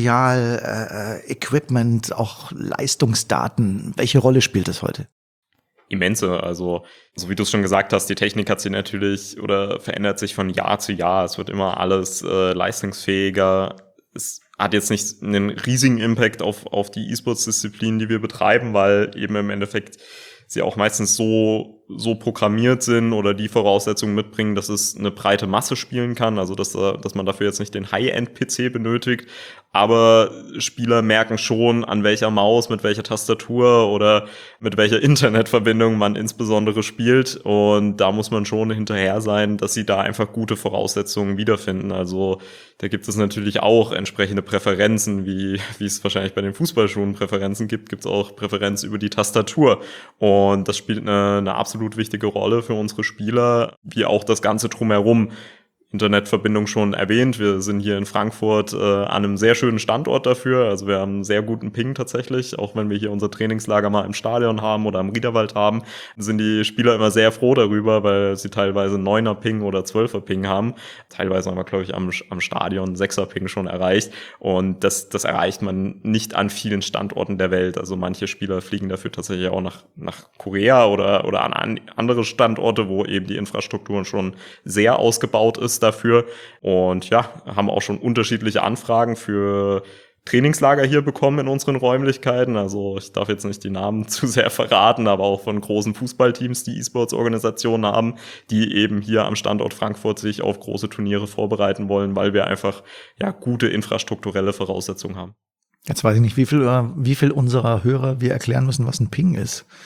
Speaker 3: Material, Equipment, auch Leistungsdaten, welche Rolle spielt das heute?
Speaker 1: Immense, also so wie du es schon gesagt hast, die Technik hat sich natürlich oder verändert sich von Jahr zu Jahr. Es wird immer alles leistungsfähiger. Es hat jetzt nicht einen riesigen Impact auf die E-Sports-Disziplinen, die wir betreiben, weil eben im Endeffekt sie auch meistens so programmiert sind oder die Voraussetzungen mitbringen, dass es eine breite Masse spielen kann, also dass man dafür jetzt nicht den High-End-PC benötigt, aber Spieler merken schon, an welcher Maus, mit welcher Tastatur oder mit welcher Internetverbindung man insbesondere spielt, und da muss man schon hinterher sein, dass sie da einfach gute Voraussetzungen wiederfinden. Also da gibt es natürlich auch entsprechende Präferenzen, wie es wahrscheinlich bei den Fußballschuhen Präferenzen gibt es auch Präferenz über die Tastatur, und das spielt eine absolut wichtige Rolle für unsere Spieler, wie auch das Ganze drumherum. Internetverbindung schon erwähnt. Wir sind hier in Frankfurt an einem sehr schönen Standort dafür. Also wir haben einen sehr guten Ping tatsächlich. Auch wenn wir hier unser Trainingslager mal im Stadion haben oder im Riederwald haben, sind die Spieler immer sehr froh darüber, weil sie teilweise 9er Ping oder 12er Ping haben. Teilweise haben wir, glaube ich, am Stadion 6er Ping schon erreicht. Und das erreicht man nicht an vielen Standorten der Welt. Also manche Spieler fliegen dafür tatsächlich auch nach Korea oder an andere Standorte, wo eben die Infrastruktur schon sehr ausgebaut ist dafür, und haben auch schon unterschiedliche Anfragen für Trainingslager hier bekommen in unseren Räumlichkeiten. Also ich darf jetzt nicht die Namen zu sehr verraten, aber auch von großen Fußballteams, die E-Sports-Organisationen haben, die eben hier am Standort Frankfurt sich auf große Turniere vorbereiten wollen, weil wir einfach gute infrastrukturelle Voraussetzungen haben.
Speaker 3: Jetzt weiß ich nicht, wie viel unserer Hörer wir erklären müssen, was ein Ping ist.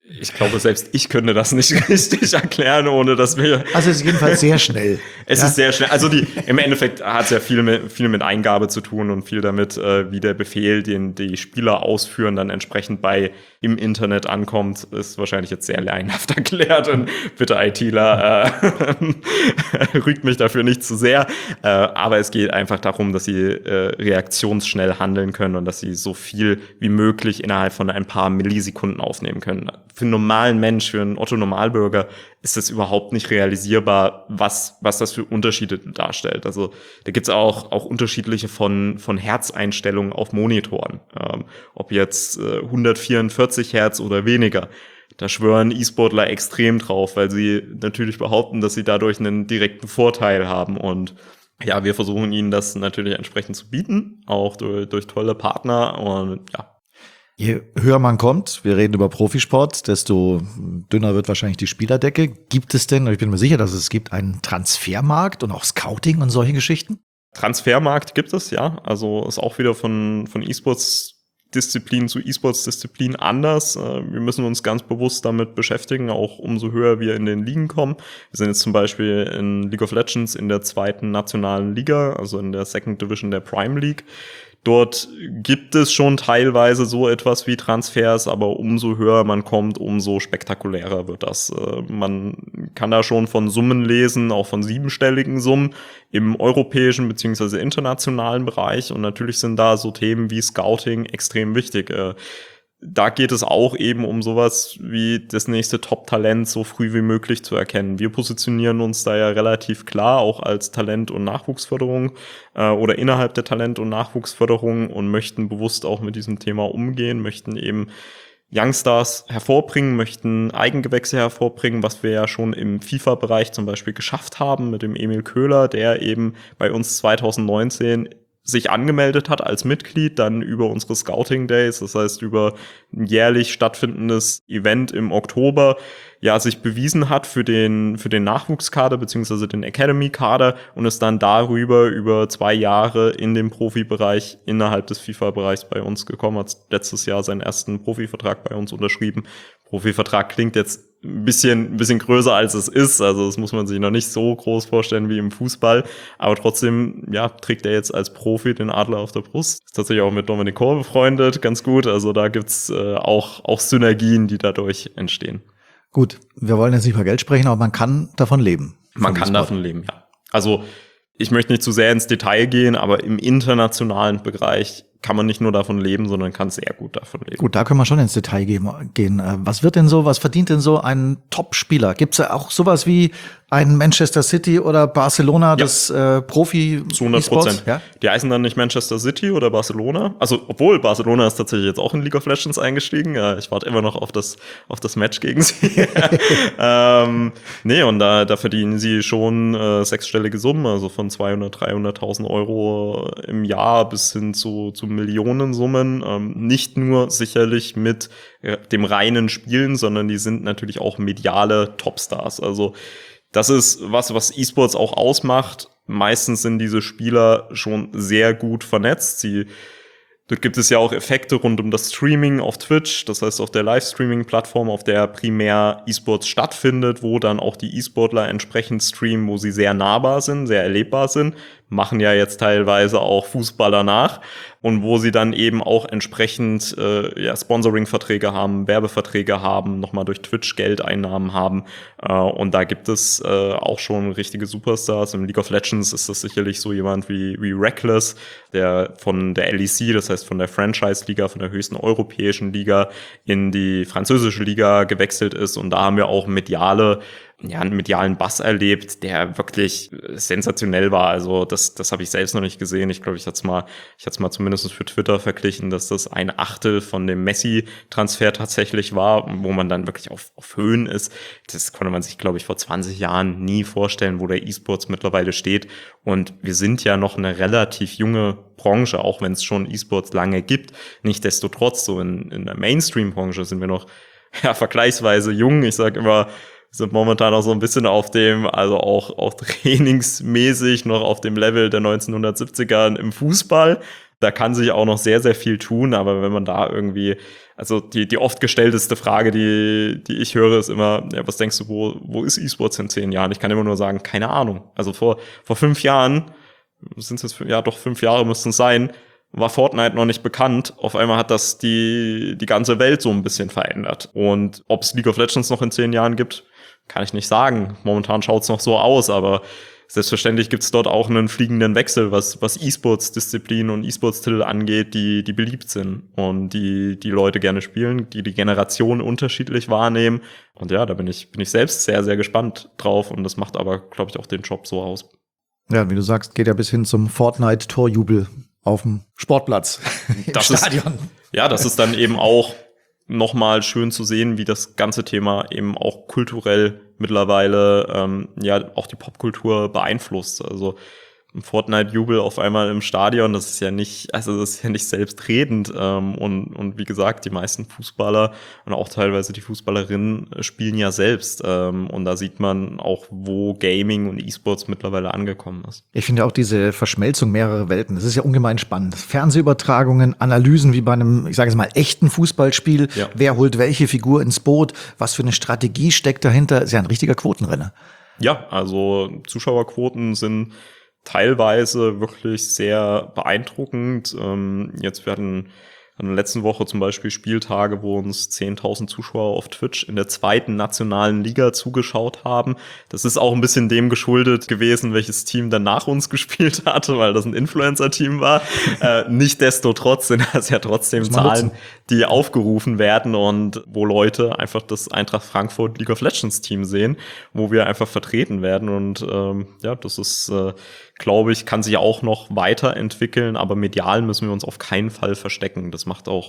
Speaker 1: Ich glaube, selbst ich könnte das nicht richtig erklären, ohne dass wir...
Speaker 3: Also es ist jedenfalls sehr schnell.
Speaker 1: Es ist sehr schnell. Also im Endeffekt hat es ja viel mit Eingabe zu tun und viel damit, wie der Befehl, den die Spieler ausführen, dann entsprechend im Internet ankommt, ist wahrscheinlich jetzt sehr laienhaft erklärt. Und bitte ITler, rügt mich dafür nicht zu sehr. Aber es geht einfach darum, dass sie reaktionsschnell handeln können und dass sie so viel wie möglich innerhalb von ein paar Millisekunden aufnehmen können. Für einen normalen Mensch, für einen Otto-Normalbürger ist es überhaupt nicht realisierbar, was das für Unterschiede darstellt. Also da gibt's auch unterschiedliche von Herzeinstellungen auf Monitoren. Ob jetzt 144 Hertz oder weniger. Da schwören E-Sportler extrem drauf, weil sie natürlich behaupten, dass sie dadurch einen direkten Vorteil haben. Und ja, wir versuchen ihnen das natürlich entsprechend zu bieten, auch durch tolle Partner. Und ja.
Speaker 3: Je höher man kommt, wir reden über Profisport, desto dünner wird wahrscheinlich die Spielerdecke. Gibt es denn, und ich bin mir sicher, dass es gibt, einen Transfermarkt und auch Scouting und solche Geschichten?
Speaker 1: Transfermarkt gibt es, ja. Also ist auch wieder von E-Sports-Disziplin zu E-Sports-Disziplin anders. Wir müssen uns ganz bewusst damit beschäftigen, auch umso höher wir in den Ligen kommen. Wir sind jetzt zum Beispiel in League of Legends in der 2. nationalen Liga, also in der Second Division der Prime League. Dort gibt es schon teilweise so etwas wie Transfers, aber umso höher man kommt, umso spektakulärer wird das. Man kann da schon von Summen lesen, auch von 7-stelligen Summen im europäischen bzw. internationalen Bereich. Und natürlich sind da so Themen wie Scouting extrem wichtig. Da geht es auch eben um sowas wie das nächste Top-Talent so früh wie möglich zu erkennen. Wir positionieren uns da ja relativ klar auch als Talent- und Nachwuchsförderung oder innerhalb der Talent- und Nachwuchsförderung und möchten bewusst auch mit diesem Thema umgehen, möchten eben Youngstars hervorbringen, möchten Eigengewächse hervorbringen, was wir ja schon im FIFA-Bereich zum Beispiel geschafft haben mit dem Emil Köhler, der eben bei uns 2019 sich angemeldet hat als Mitglied, dann über unsere Scouting Days, das heißt über ein jährlich stattfindendes Event im Oktober, ja, sich bewiesen hat für den Nachwuchskader beziehungsweise den Academy-Kader und es dann darüber über 2 Jahre in dem Profibereich innerhalb des FIFA-Bereichs bei uns gekommen, hat letztes Jahr seinen ersten Profivertrag bei uns unterschrieben. Profivertrag klingt jetzt ein bisschen größer als es ist, also das muss man sich noch nicht so groß vorstellen wie im Fußball, aber trotzdem, ja, trägt er jetzt als Profi den Adler auf der Brust. Ist tatsächlich auch mit Dominik Kor befreundet, ganz gut, also da gibt's auch Synergien, die dadurch entstehen.
Speaker 3: Gut, wir wollen jetzt nicht über Geld sprechen, aber man kann davon leben.
Speaker 1: Man kann davon leben, ja. Also ich möchte nicht zu sehr ins Detail gehen, aber im internationalen Bereich kann man nicht nur davon leben, sondern kann sehr gut davon leben.
Speaker 3: Gut, da können wir schon ins Detail gehen. Was verdient denn so ein Top-Spieler? Gibt's da auch sowas wie ein Manchester City oder Barcelona, das Profi
Speaker 1: zu 100%.
Speaker 3: Ja?
Speaker 1: Die heißen dann nicht Manchester City oder Barcelona. Also, obwohl Barcelona ist tatsächlich jetzt auch in League of Legends eingestiegen. Ich warte immer noch auf das Match gegen sie. Nee, und da verdienen sie schon 6-stellige Summen, also von 200.000, 300.000 Euro im Jahr bis hin zu Millionensummen. Nicht nur sicherlich mit dem reinen Spielen, sondern die sind natürlich auch mediale Topstars. Also das ist was E-Sports auch ausmacht. Meistens sind diese Spieler schon sehr gut vernetzt. Dort gibt es ja auch Effekte rund um das Streaming auf Twitch, das heißt auf der Livestreaming-Plattform, auf der primär E-Sports stattfindet, wo dann auch die E-Sportler entsprechend streamen, wo sie sehr nahbar sind, sehr erlebbar sind, machen ja jetzt teilweise auch Fußballer nach und wo sie dann eben auch entsprechend Sponsoring-Verträge haben, Werbeverträge haben, nochmal durch Twitch Geldeinnahmen haben und da gibt es auch schon richtige Superstars. Im League of Legends ist das sicherlich so jemand wie Reckless, der von der LEC, das heißt von der Franchise-Liga, von der höchsten europäischen Liga in die französische Liga gewechselt ist und da haben wir auch einen medialen Bass erlebt, der wirklich sensationell war. Also das habe ich selbst noch nicht gesehen. Ich glaube, ich hatte es mal zumindest für Twitter verglichen, dass das 1/8 von dem Messi-Transfer tatsächlich war, wo man dann wirklich auf Höhen ist. Das konnte man sich, glaube ich, vor 20 Jahren nie vorstellen, wo der E-Sports mittlerweile steht. Und wir sind ja noch eine relativ junge Branche, auch wenn es schon E-Sports lange gibt. Nichtsdestotrotz, so in der Mainstream-Branche sind wir noch vergleichsweise jung. Ich sage immer, sind momentan auch so ein bisschen auf dem, also auch trainingsmäßig noch auf dem Level der 1970er im Fußball. Da kann sich auch noch sehr, sehr viel tun, aber wenn man da irgendwie, also die oft gestellteste Frage, die ich höre, ist immer, ja, was denkst du, wo ist E-Sports in 10 Jahren? Ich kann immer nur sagen, keine Ahnung. Also vor 5 Jahren, sind es jetzt, ja doch 5 Jahre müssten es sein, war Fortnite noch nicht bekannt. Auf einmal hat das die ganze Welt so ein bisschen verändert. Und ob es League of Legends noch in 10 Jahren gibt, kann ich nicht sagen. Momentan schaut es noch so aus, aber selbstverständlich gibt es dort auch einen fliegenden Wechsel, was E-Sports-Disziplinen und E-Sports-Titel angeht, die beliebt sind und die Leute gerne spielen, die Generationen unterschiedlich wahrnehmen. Und ja, da bin ich selbst sehr, sehr gespannt drauf und das macht aber, glaube ich, auch den Job so aus.
Speaker 3: Ja, wie du sagst, geht ja bis hin zum Fortnite-Torjubel auf dem Sportplatz im Stadion.
Speaker 1: Das ist dann eben auch nochmal schön zu sehen, wie das ganze Thema eben auch kulturell mittlerweile auch die Popkultur beeinflusst. Also ein Fortnite-Jubel auf einmal im Stadion, das ist ja nicht selbstredend. Und wie gesagt, die meisten Fußballer und auch teilweise die Fußballerinnen spielen ja selbst. Und da sieht man auch, wo Gaming und E-Sports mittlerweile angekommen ist.
Speaker 3: Ich finde auch diese Verschmelzung mehrerer Welten, das ist ja ungemein spannend. Fernsehübertragungen, Analysen wie bei einem, ich sage es mal, echten Fußballspiel. Ja. Wer holt welche Figur ins Boot? Was für eine Strategie steckt dahinter? Das ist ja ein richtiger Quotenrenner.
Speaker 1: Ja, also Zuschauerquoten sind teilweise wirklich sehr beeindruckend. Jetzt werden in der letzten Woche zum Beispiel Spieltage, wo uns 10.000 Zuschauer auf Twitch in der 2. nationalen Liga zugeschaut haben. Das ist auch ein bisschen dem geschuldet gewesen, welches Team dann nach uns gespielt hatte, weil das ein Influencer-Team war. Nichtsdestotrotz sind das ja trotzdem Zahlen, die aufgerufen werden und wo Leute einfach das Eintracht Frankfurt League of Legends Team sehen, wo wir einfach vertreten werden. Und das ist, glaube ich, kann sich auch noch weiterentwickeln, aber medial müssen wir uns auf keinen Fall verstecken. Das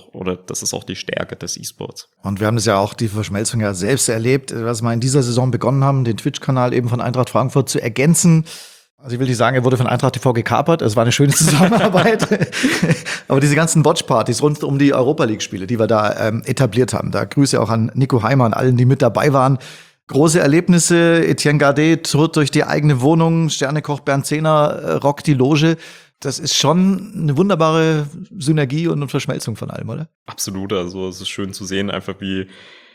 Speaker 1: ist auch die Stärke des E-Sports.
Speaker 3: Und wir haben das ja auch, die Verschmelzung ja selbst erlebt, was wir in dieser Saison begonnen haben, den Twitch-Kanal eben von Eintracht Frankfurt zu ergänzen. Also ich will nicht sagen, er wurde von Eintracht TV gekapert, es war eine schöne Zusammenarbeit. Aber diese ganzen Watchpartys rund um die Europa-League-Spiele, die wir da etabliert haben, da Grüße auch an Nico Heimer und allen, die mit dabei waren. Große Erlebnisse, Etienne Gardet tourt durch die eigene Wohnung, Sternekoch Bernd Zehner rockt die Loge. Das ist schon eine wunderbare Synergie und Verschmelzung von allem, oder?
Speaker 1: Absolut, also es ist schön zu sehen, einfach wie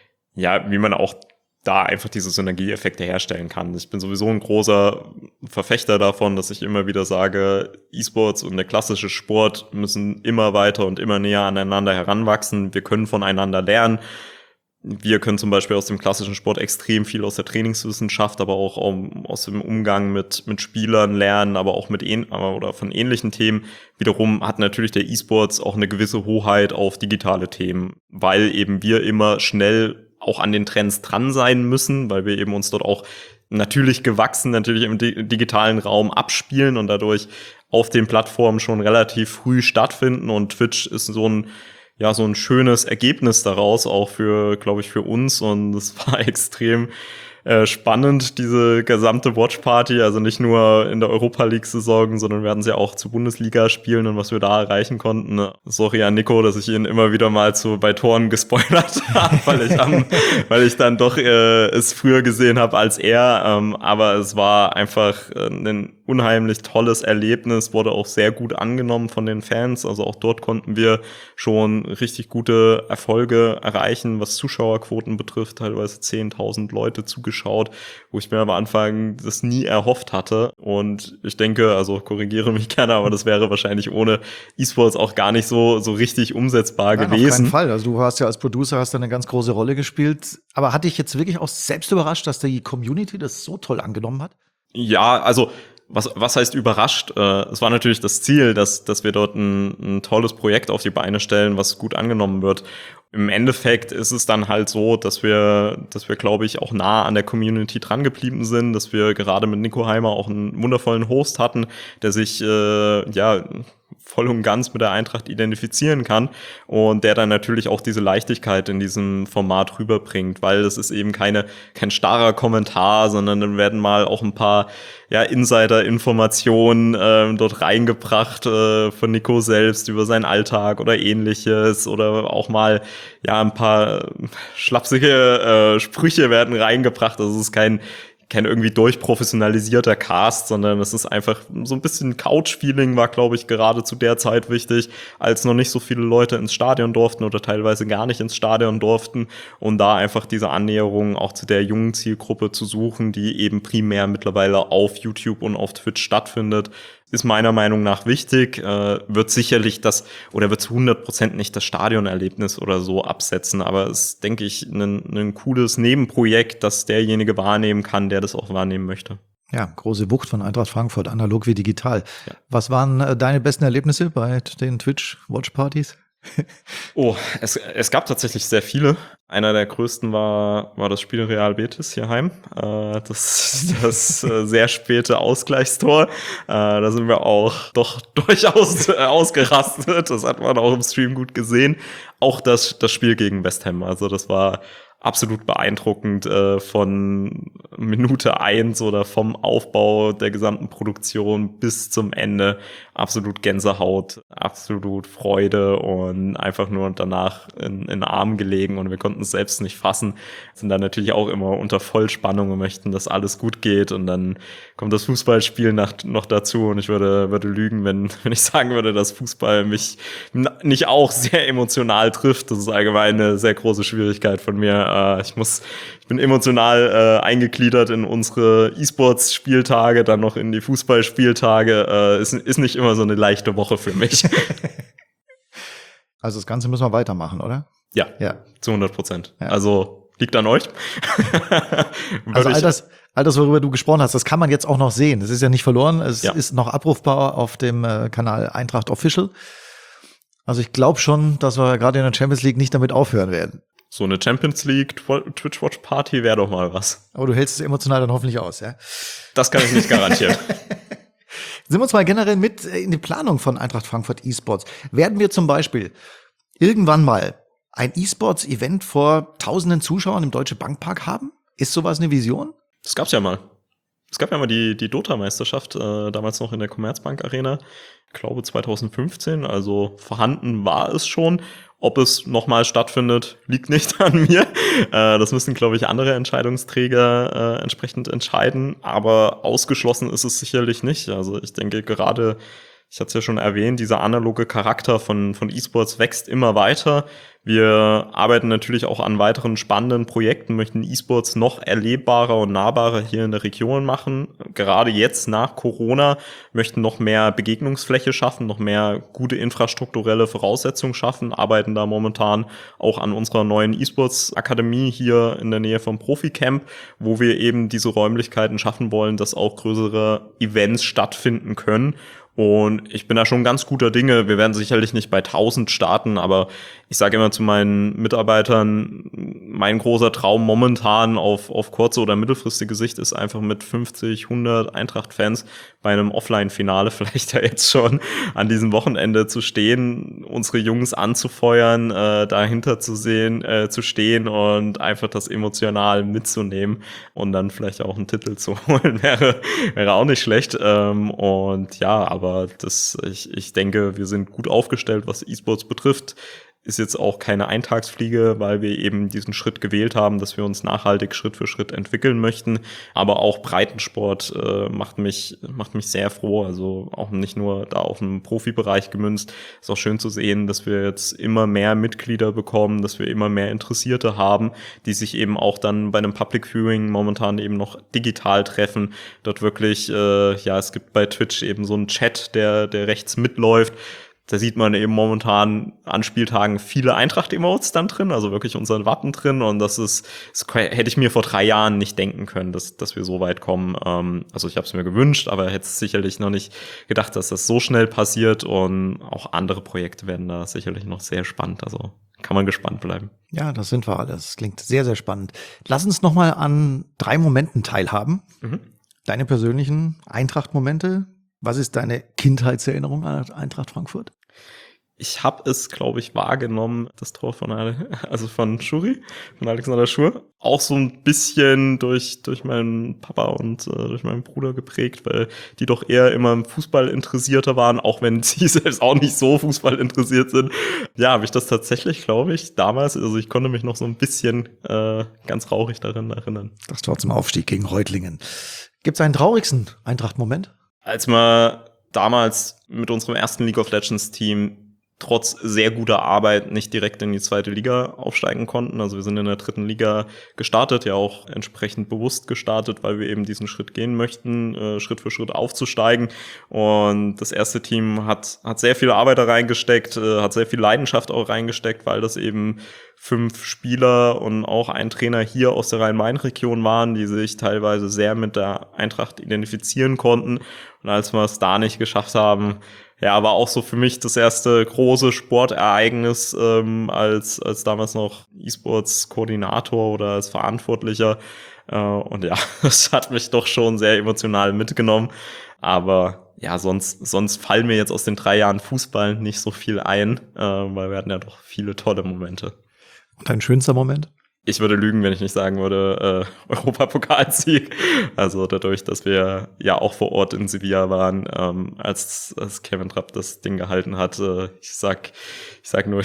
Speaker 1: man auch da einfach diese Synergieeffekte herstellen kann. Ich bin sowieso ein großer Verfechter davon, dass ich immer wieder sage, E-Sports und der klassische Sport müssen immer weiter und immer näher aneinander heranwachsen. Wir können voneinander lernen. Wir können zum Beispiel aus dem klassischen Sport extrem viel aus der Trainingswissenschaft, aber auch aus dem Umgang mit Spielern lernen, aber auch oder von ähnlichen Themen. Wiederum hat natürlich der E-Sports auch eine gewisse Hoheit auf digitale Themen, weil eben wir immer schnell auch an den Trends dran sein müssen, weil wir eben uns dort auch natürlich im digitalen Raum abspielen und dadurch auf den Plattformen schon relativ früh stattfinden. Und Twitch ist so ein schönes Ergebnis daraus, auch für uns. Und es war extrem spannend, diese gesamte Watchparty, also nicht nur in der Europa-League-Saison, sondern wir hatten sie auch zu Bundesliga-Spielen und was wir da erreichen konnten. Sorry an Nico, dass ich ihn immer wieder mal bei Toren gespoilert habe, weil ich dann doch es früher gesehen habe als er. Aber es war einfach ein unheimlich tolles Erlebnis, wurde auch sehr gut angenommen von den Fans. Also auch dort konnten wir schon richtig gute Erfolge erreichen, was Zuschauerquoten betrifft, teilweise 10.000 Leute zugeschaut, wo ich mir am Anfang das nie erhofft hatte. Und ich denke, also korrigiere mich gerne, aber das wäre wahrscheinlich ohne E-Sports auch gar nicht so richtig umsetzbar gewesen. Auf
Speaker 3: keinen Fall. Also du hast ja als Producer eine ganz große Rolle gespielt. Aber hat dich jetzt wirklich auch selbst überrascht, dass die Community das so toll angenommen hat?
Speaker 1: Ja, also was heißt überrascht? Es war natürlich das Ziel, dass wir dort ein tolles Projekt auf die Beine stellen, was gut angenommen wird. Im Endeffekt ist es dann halt so, dass wir, glaube ich, auch nah an der Community dran geblieben sind, dass wir gerade mit Nico Heimer auch einen wundervollen Host hatten, der sich voll und ganz mit der Eintracht identifizieren kann und der dann natürlich auch diese Leichtigkeit in diesem Format rüberbringt, weil das ist eben kein starrer Kommentar, sondern dann werden mal auch ein paar Insider-Informationen dort reingebracht von Nico selbst über seinen Alltag oder ähnliches oder auch mal ein paar schlapsige Sprüche werden reingebracht. Also es ist kein irgendwie durchprofessionalisierter Cast, sondern es ist einfach so ein bisschen Couch-Feeling war, glaube ich, gerade zu der Zeit wichtig, als noch nicht so viele Leute ins Stadion durften oder teilweise gar nicht ins Stadion durften und da einfach diese Annäherung auch zu der jungen Zielgruppe zu suchen, die eben primär mittlerweile auf YouTube und auf Twitch stattfindet, ist meiner Meinung nach wichtig, wird sicherlich wird zu 100% nicht das Stadionerlebnis oder so absetzen, aber es ist, denke ich, ein cooles Nebenprojekt, das derjenige wahrnehmen kann, der das auch wahrnehmen möchte.
Speaker 3: Ja, große Wucht von Eintracht Frankfurt, analog wie digital.
Speaker 1: Ja.
Speaker 3: Was waren deine besten Erlebnisse bei den Twitch-Watch-Partys?
Speaker 1: Oh, es gab tatsächlich sehr viele. Einer der größten war das Spiel Real Betis hier heim. Das sehr späte Ausgleichstor. Da sind wir auch doch durchaus ausgerastet. Das hat man auch im Stream gut gesehen. Auch das Spiel gegen West Ham. Also das war absolut beeindruckend von Minute 1 oder vom Aufbau der gesamten Produktion bis zum Ende. Absolut Gänsehaut, absolut Freude und einfach nur danach in den Armen gelegen und wir konnten es selbst nicht fassen. Sind dann natürlich auch immer unter Vollspannung und möchten, dass alles gut geht und dann kommt das Fußballspiel noch dazu und ich würde lügen, wenn ich sagen würde, dass Fußball mich nicht auch sehr emotional trifft. Das ist allgemein eine sehr große Schwierigkeit von mir. Ich bin emotional eingegliedert in unsere E-Sports-Spieltage, dann noch in die Fußballspieltage. Ist nicht immer so eine leichte Woche für mich.
Speaker 3: Also das Ganze müssen wir weitermachen, oder?
Speaker 1: Ja. Zu 100%.
Speaker 3: Ja.
Speaker 1: Also liegt an euch.
Speaker 3: Also all das, worüber du gesprochen hast, das kann man jetzt auch noch sehen. Es ist ja nicht verloren. Es ist noch abrufbar auf dem Kanal Eintracht Official. Also ich glaube schon, dass wir gerade in der Champions League nicht damit aufhören werden.
Speaker 1: So eine Champions League Twitch Watch Party wäre doch mal was.
Speaker 3: Aber du hältst es emotional dann hoffentlich aus, ja?
Speaker 1: Das kann ich nicht garantieren.
Speaker 3: Sind wir uns mal generell mit in die Planung von Eintracht Frankfurt E-Sports. Werden wir zum Beispiel irgendwann mal ein E-Sports-Event vor tausenden Zuschauern im Deutsche Bankpark haben? Ist sowas eine Vision?
Speaker 1: Das gab's ja mal. Es gab ja mal die Dota-Meisterschaft, damals noch in der Commerzbank Arena. Ich glaube 2015, also vorhanden war es schon. Ob es nochmal stattfindet, liegt nicht an mir. Das müssen, glaube ich, andere Entscheidungsträger entsprechend entscheiden. Aber ausgeschlossen ist es sicherlich nicht. Also ich denke gerade, ich hatte es ja schon erwähnt, dieser analoge Charakter von E-Sports wächst immer weiter. Wir arbeiten natürlich auch an weiteren spannenden Projekten, möchten E-Sports noch erlebbarer und nahbarer hier in der Region machen. Gerade jetzt nach Corona möchten noch mehr Begegnungsfläche schaffen, noch mehr gute infrastrukturelle Voraussetzungen schaffen, arbeiten da momentan auch an unserer neuen E-Sports-Akademie hier in der Nähe vom Profi-Camp, wo wir eben diese Räumlichkeiten schaffen wollen, dass auch größere Events stattfinden können. Und ich bin da schon ganz guter Dinge. Wir werden sicherlich nicht bei 1000 starten, aber ich sage immer zu meinen Mitarbeitern, mein großer Traum momentan auf kurze oder mittelfristige Sicht ist einfach mit 50, 100 Eintracht-Fans bei einem Offline-Finale vielleicht ja jetzt schon an diesem Wochenende zu stehen, unsere Jungs anzufeuern, dahinter zu stehen und einfach das emotional mitzunehmen und dann vielleicht auch einen Titel zu holen, wäre auch nicht schlecht. Und ja, aber ich denke, wir sind gut aufgestellt, was E-Sports betrifft. Ist jetzt auch keine Eintagsfliege, weil wir eben diesen Schritt gewählt haben, dass wir uns nachhaltig Schritt für Schritt entwickeln möchten. Aber auch Breitensport macht mich sehr froh. Also auch nicht nur da auf den Profibereich gemünzt. Ist auch schön zu sehen, dass wir jetzt immer mehr Mitglieder bekommen, dass wir immer mehr Interessierte haben, die sich eben auch dann bei einem Public Viewing momentan eben noch digital treffen. Dort wirklich, es gibt bei Twitch eben so einen Chat, der rechts mitläuft. Da sieht man eben momentan an Spieltagen viele Eintracht-Emotes dann drin, also wirklich unseren Wappen drin. Und das hätte ich mir vor 3 Jahren nicht denken können, dass wir so weit kommen. Also ich habe es mir gewünscht, aber hätte es sicherlich noch nicht gedacht, dass das so schnell passiert. Und auch andere Projekte werden da sicherlich noch sehr spannend. Also kann man gespannt bleiben.
Speaker 3: Ja, das sind wir alle. Das klingt sehr, sehr spannend. Lass uns nochmal an 3 Momenten teilhaben. Deine persönlichen Eintracht-Momente, Was ist deine Kindheitserinnerung an Eintracht Frankfurt?
Speaker 1: Ich habe es, glaube ich, wahrgenommen, das Tor von Schuri, von Alexander Schur. Auch so ein bisschen durch meinen Papa und durch meinen Bruder geprägt, weil die doch eher immer im Fußball interessierter waren, auch wenn sie selbst auch nicht so Fußball interessiert sind. Ja, habe ich das tatsächlich, glaube ich, damals, also ich konnte mich noch so ein bisschen ganz rauchig daran erinnern.
Speaker 3: Das Tor zum Aufstieg gegen Reutlingen. Gibt es einen traurigsten Eintracht-Moment?
Speaker 1: Als wir damals mit unserem ersten League of Legends Team trotz sehr guter Arbeit nicht direkt in die 2. Liga aufsteigen konnten. Also wir sind in der 3. Liga gestartet, ja auch entsprechend bewusst gestartet, weil wir eben diesen Schritt gehen möchten, Schritt für Schritt aufzusteigen. Und das erste Team hat sehr viel Arbeit da reingesteckt, hat sehr viel Leidenschaft auch reingesteckt, weil das eben 5 Spieler und auch ein Trainer hier aus der Rhein-Main-Region waren, die sich teilweise sehr mit der Eintracht identifizieren konnten. Und als wir es da nicht geschafft haben, ja, war auch so für mich das erste große Sportereignis als damals noch E-Sports-Koordinator oder als Verantwortlicher. Und ja, das hat mich doch schon sehr emotional mitgenommen. Aber ja, sonst fallen mir jetzt aus den 3 Jahren Fußball nicht so viel ein, weil wir hatten ja doch viele tolle Momente.
Speaker 3: Und dein schönster Moment?
Speaker 1: Ich würde lügen, wenn ich nicht sagen würde, Europapokalsieg. Also dadurch, dass wir ja auch vor Ort in Sevilla waren, als Kevin Trapp das Ding gehalten hat. Ich sag nur,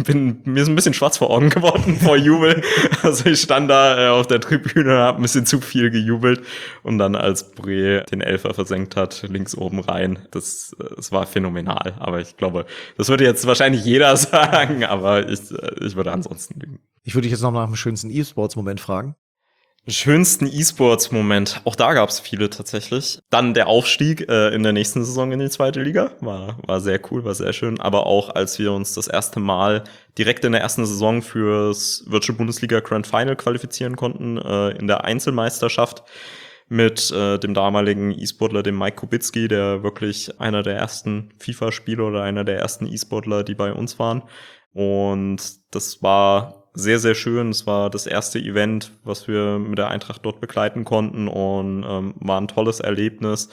Speaker 1: mir ist ein bisschen schwarz vor Augen geworden vor Jubel. Also ich stand da auf der Tribüne, habe ein bisschen zu viel gejubelt. Und dann als Bré den Elfer versenkt hat, links oben rein, das war phänomenal. Aber ich glaube, das würde jetzt wahrscheinlich jeder sagen, aber ich würde ansonsten lügen.
Speaker 3: Ich würde dich jetzt noch nach dem schönsten E-Sports-Moment fragen.
Speaker 1: Schönsten E-Sports-Moment. Auch da gab es viele tatsächlich. Dann der Aufstieg in der nächsten Saison in die 2. Liga. War sehr cool, war sehr schön. Aber auch, als wir uns das erste Mal direkt in der ersten Saison fürs Virtual Bundesliga Grand Final qualifizieren konnten, in der Einzelmeisterschaft mit dem damaligen E-Sportler, dem Mike Kubicki, der wirklich einer der ersten FIFA-Spieler oder einer der ersten E-Sportler, die bei uns waren. Und das war sehr, sehr schön. Es war das erste Event, was wir mit der Eintracht dort begleiten konnten und war ein tolles Erlebnis.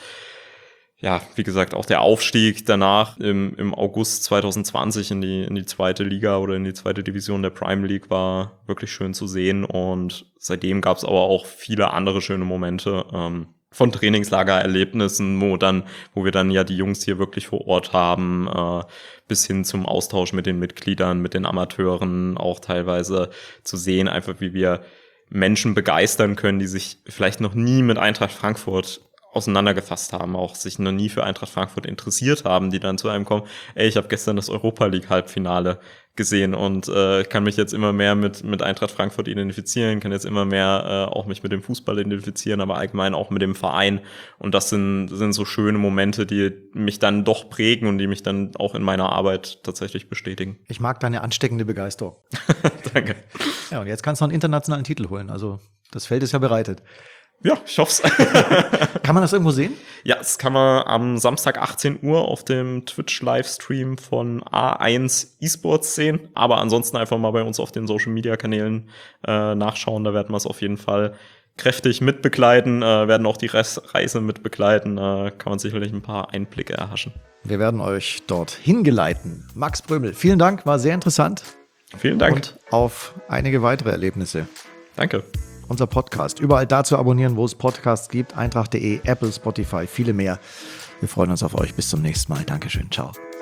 Speaker 1: Ja, wie gesagt, auch der Aufstieg danach im August 2020 in die 2. Liga oder in die 2. Division der Prime League war wirklich schön zu sehen. Und seitdem gab es aber auch viele andere schöne Momente, von Trainingslagererlebnissen, wo wir dann ja die Jungs hier wirklich vor Ort haben, bis hin zum Austausch mit den Mitgliedern, mit den Amateuren, auch teilweise zu sehen, einfach wie wir Menschen begeistern können, die sich vielleicht noch nie mit Eintracht Frankfurt auseinandergefasst haben, auch sich noch nie für Eintracht Frankfurt interessiert haben, die dann zu einem kommen, ich habe gestern das Europa League Halbfinale gesehen und kann mich jetzt immer mehr mit Eintracht Frankfurt identifizieren, kann jetzt immer mehr auch mich mit dem Fußball identifizieren, aber allgemein auch mit dem Verein. Und das sind so schöne Momente, die mich dann doch prägen und die mich dann auch in meiner Arbeit tatsächlich bestätigen.
Speaker 3: Ich mag deine ansteckende Begeisterung.
Speaker 1: Danke.
Speaker 3: Ja, und jetzt kannst du einen internationalen Titel holen. Also das Feld ist ja bereitet.
Speaker 1: Ja, ich hoff's.
Speaker 3: Kann man das irgendwo sehen?
Speaker 1: Ja, das kann man am Samstag 18 Uhr auf dem Twitch-Livestream von A1 eSports sehen. Aber ansonsten einfach mal bei uns auf den Social-Media-Kanälen nachschauen. Da werden wir es auf jeden Fall kräftig mitbegleiten, werden auch die Reise mitbegleiten. Kann man sicherlich ein paar Einblicke erhaschen.
Speaker 3: Wir werden euch dort hingeleiten. Max Brömel, vielen Dank, war sehr interessant.
Speaker 1: Vielen Dank.
Speaker 3: Und auf einige weitere Erlebnisse.
Speaker 1: Danke.
Speaker 3: Unser Podcast. Überall da zu abonnieren, wo es Podcasts gibt. Eintracht.de, Apple, Spotify, viele mehr. Wir freuen uns auf euch. Bis zum nächsten Mal. Dankeschön. Ciao.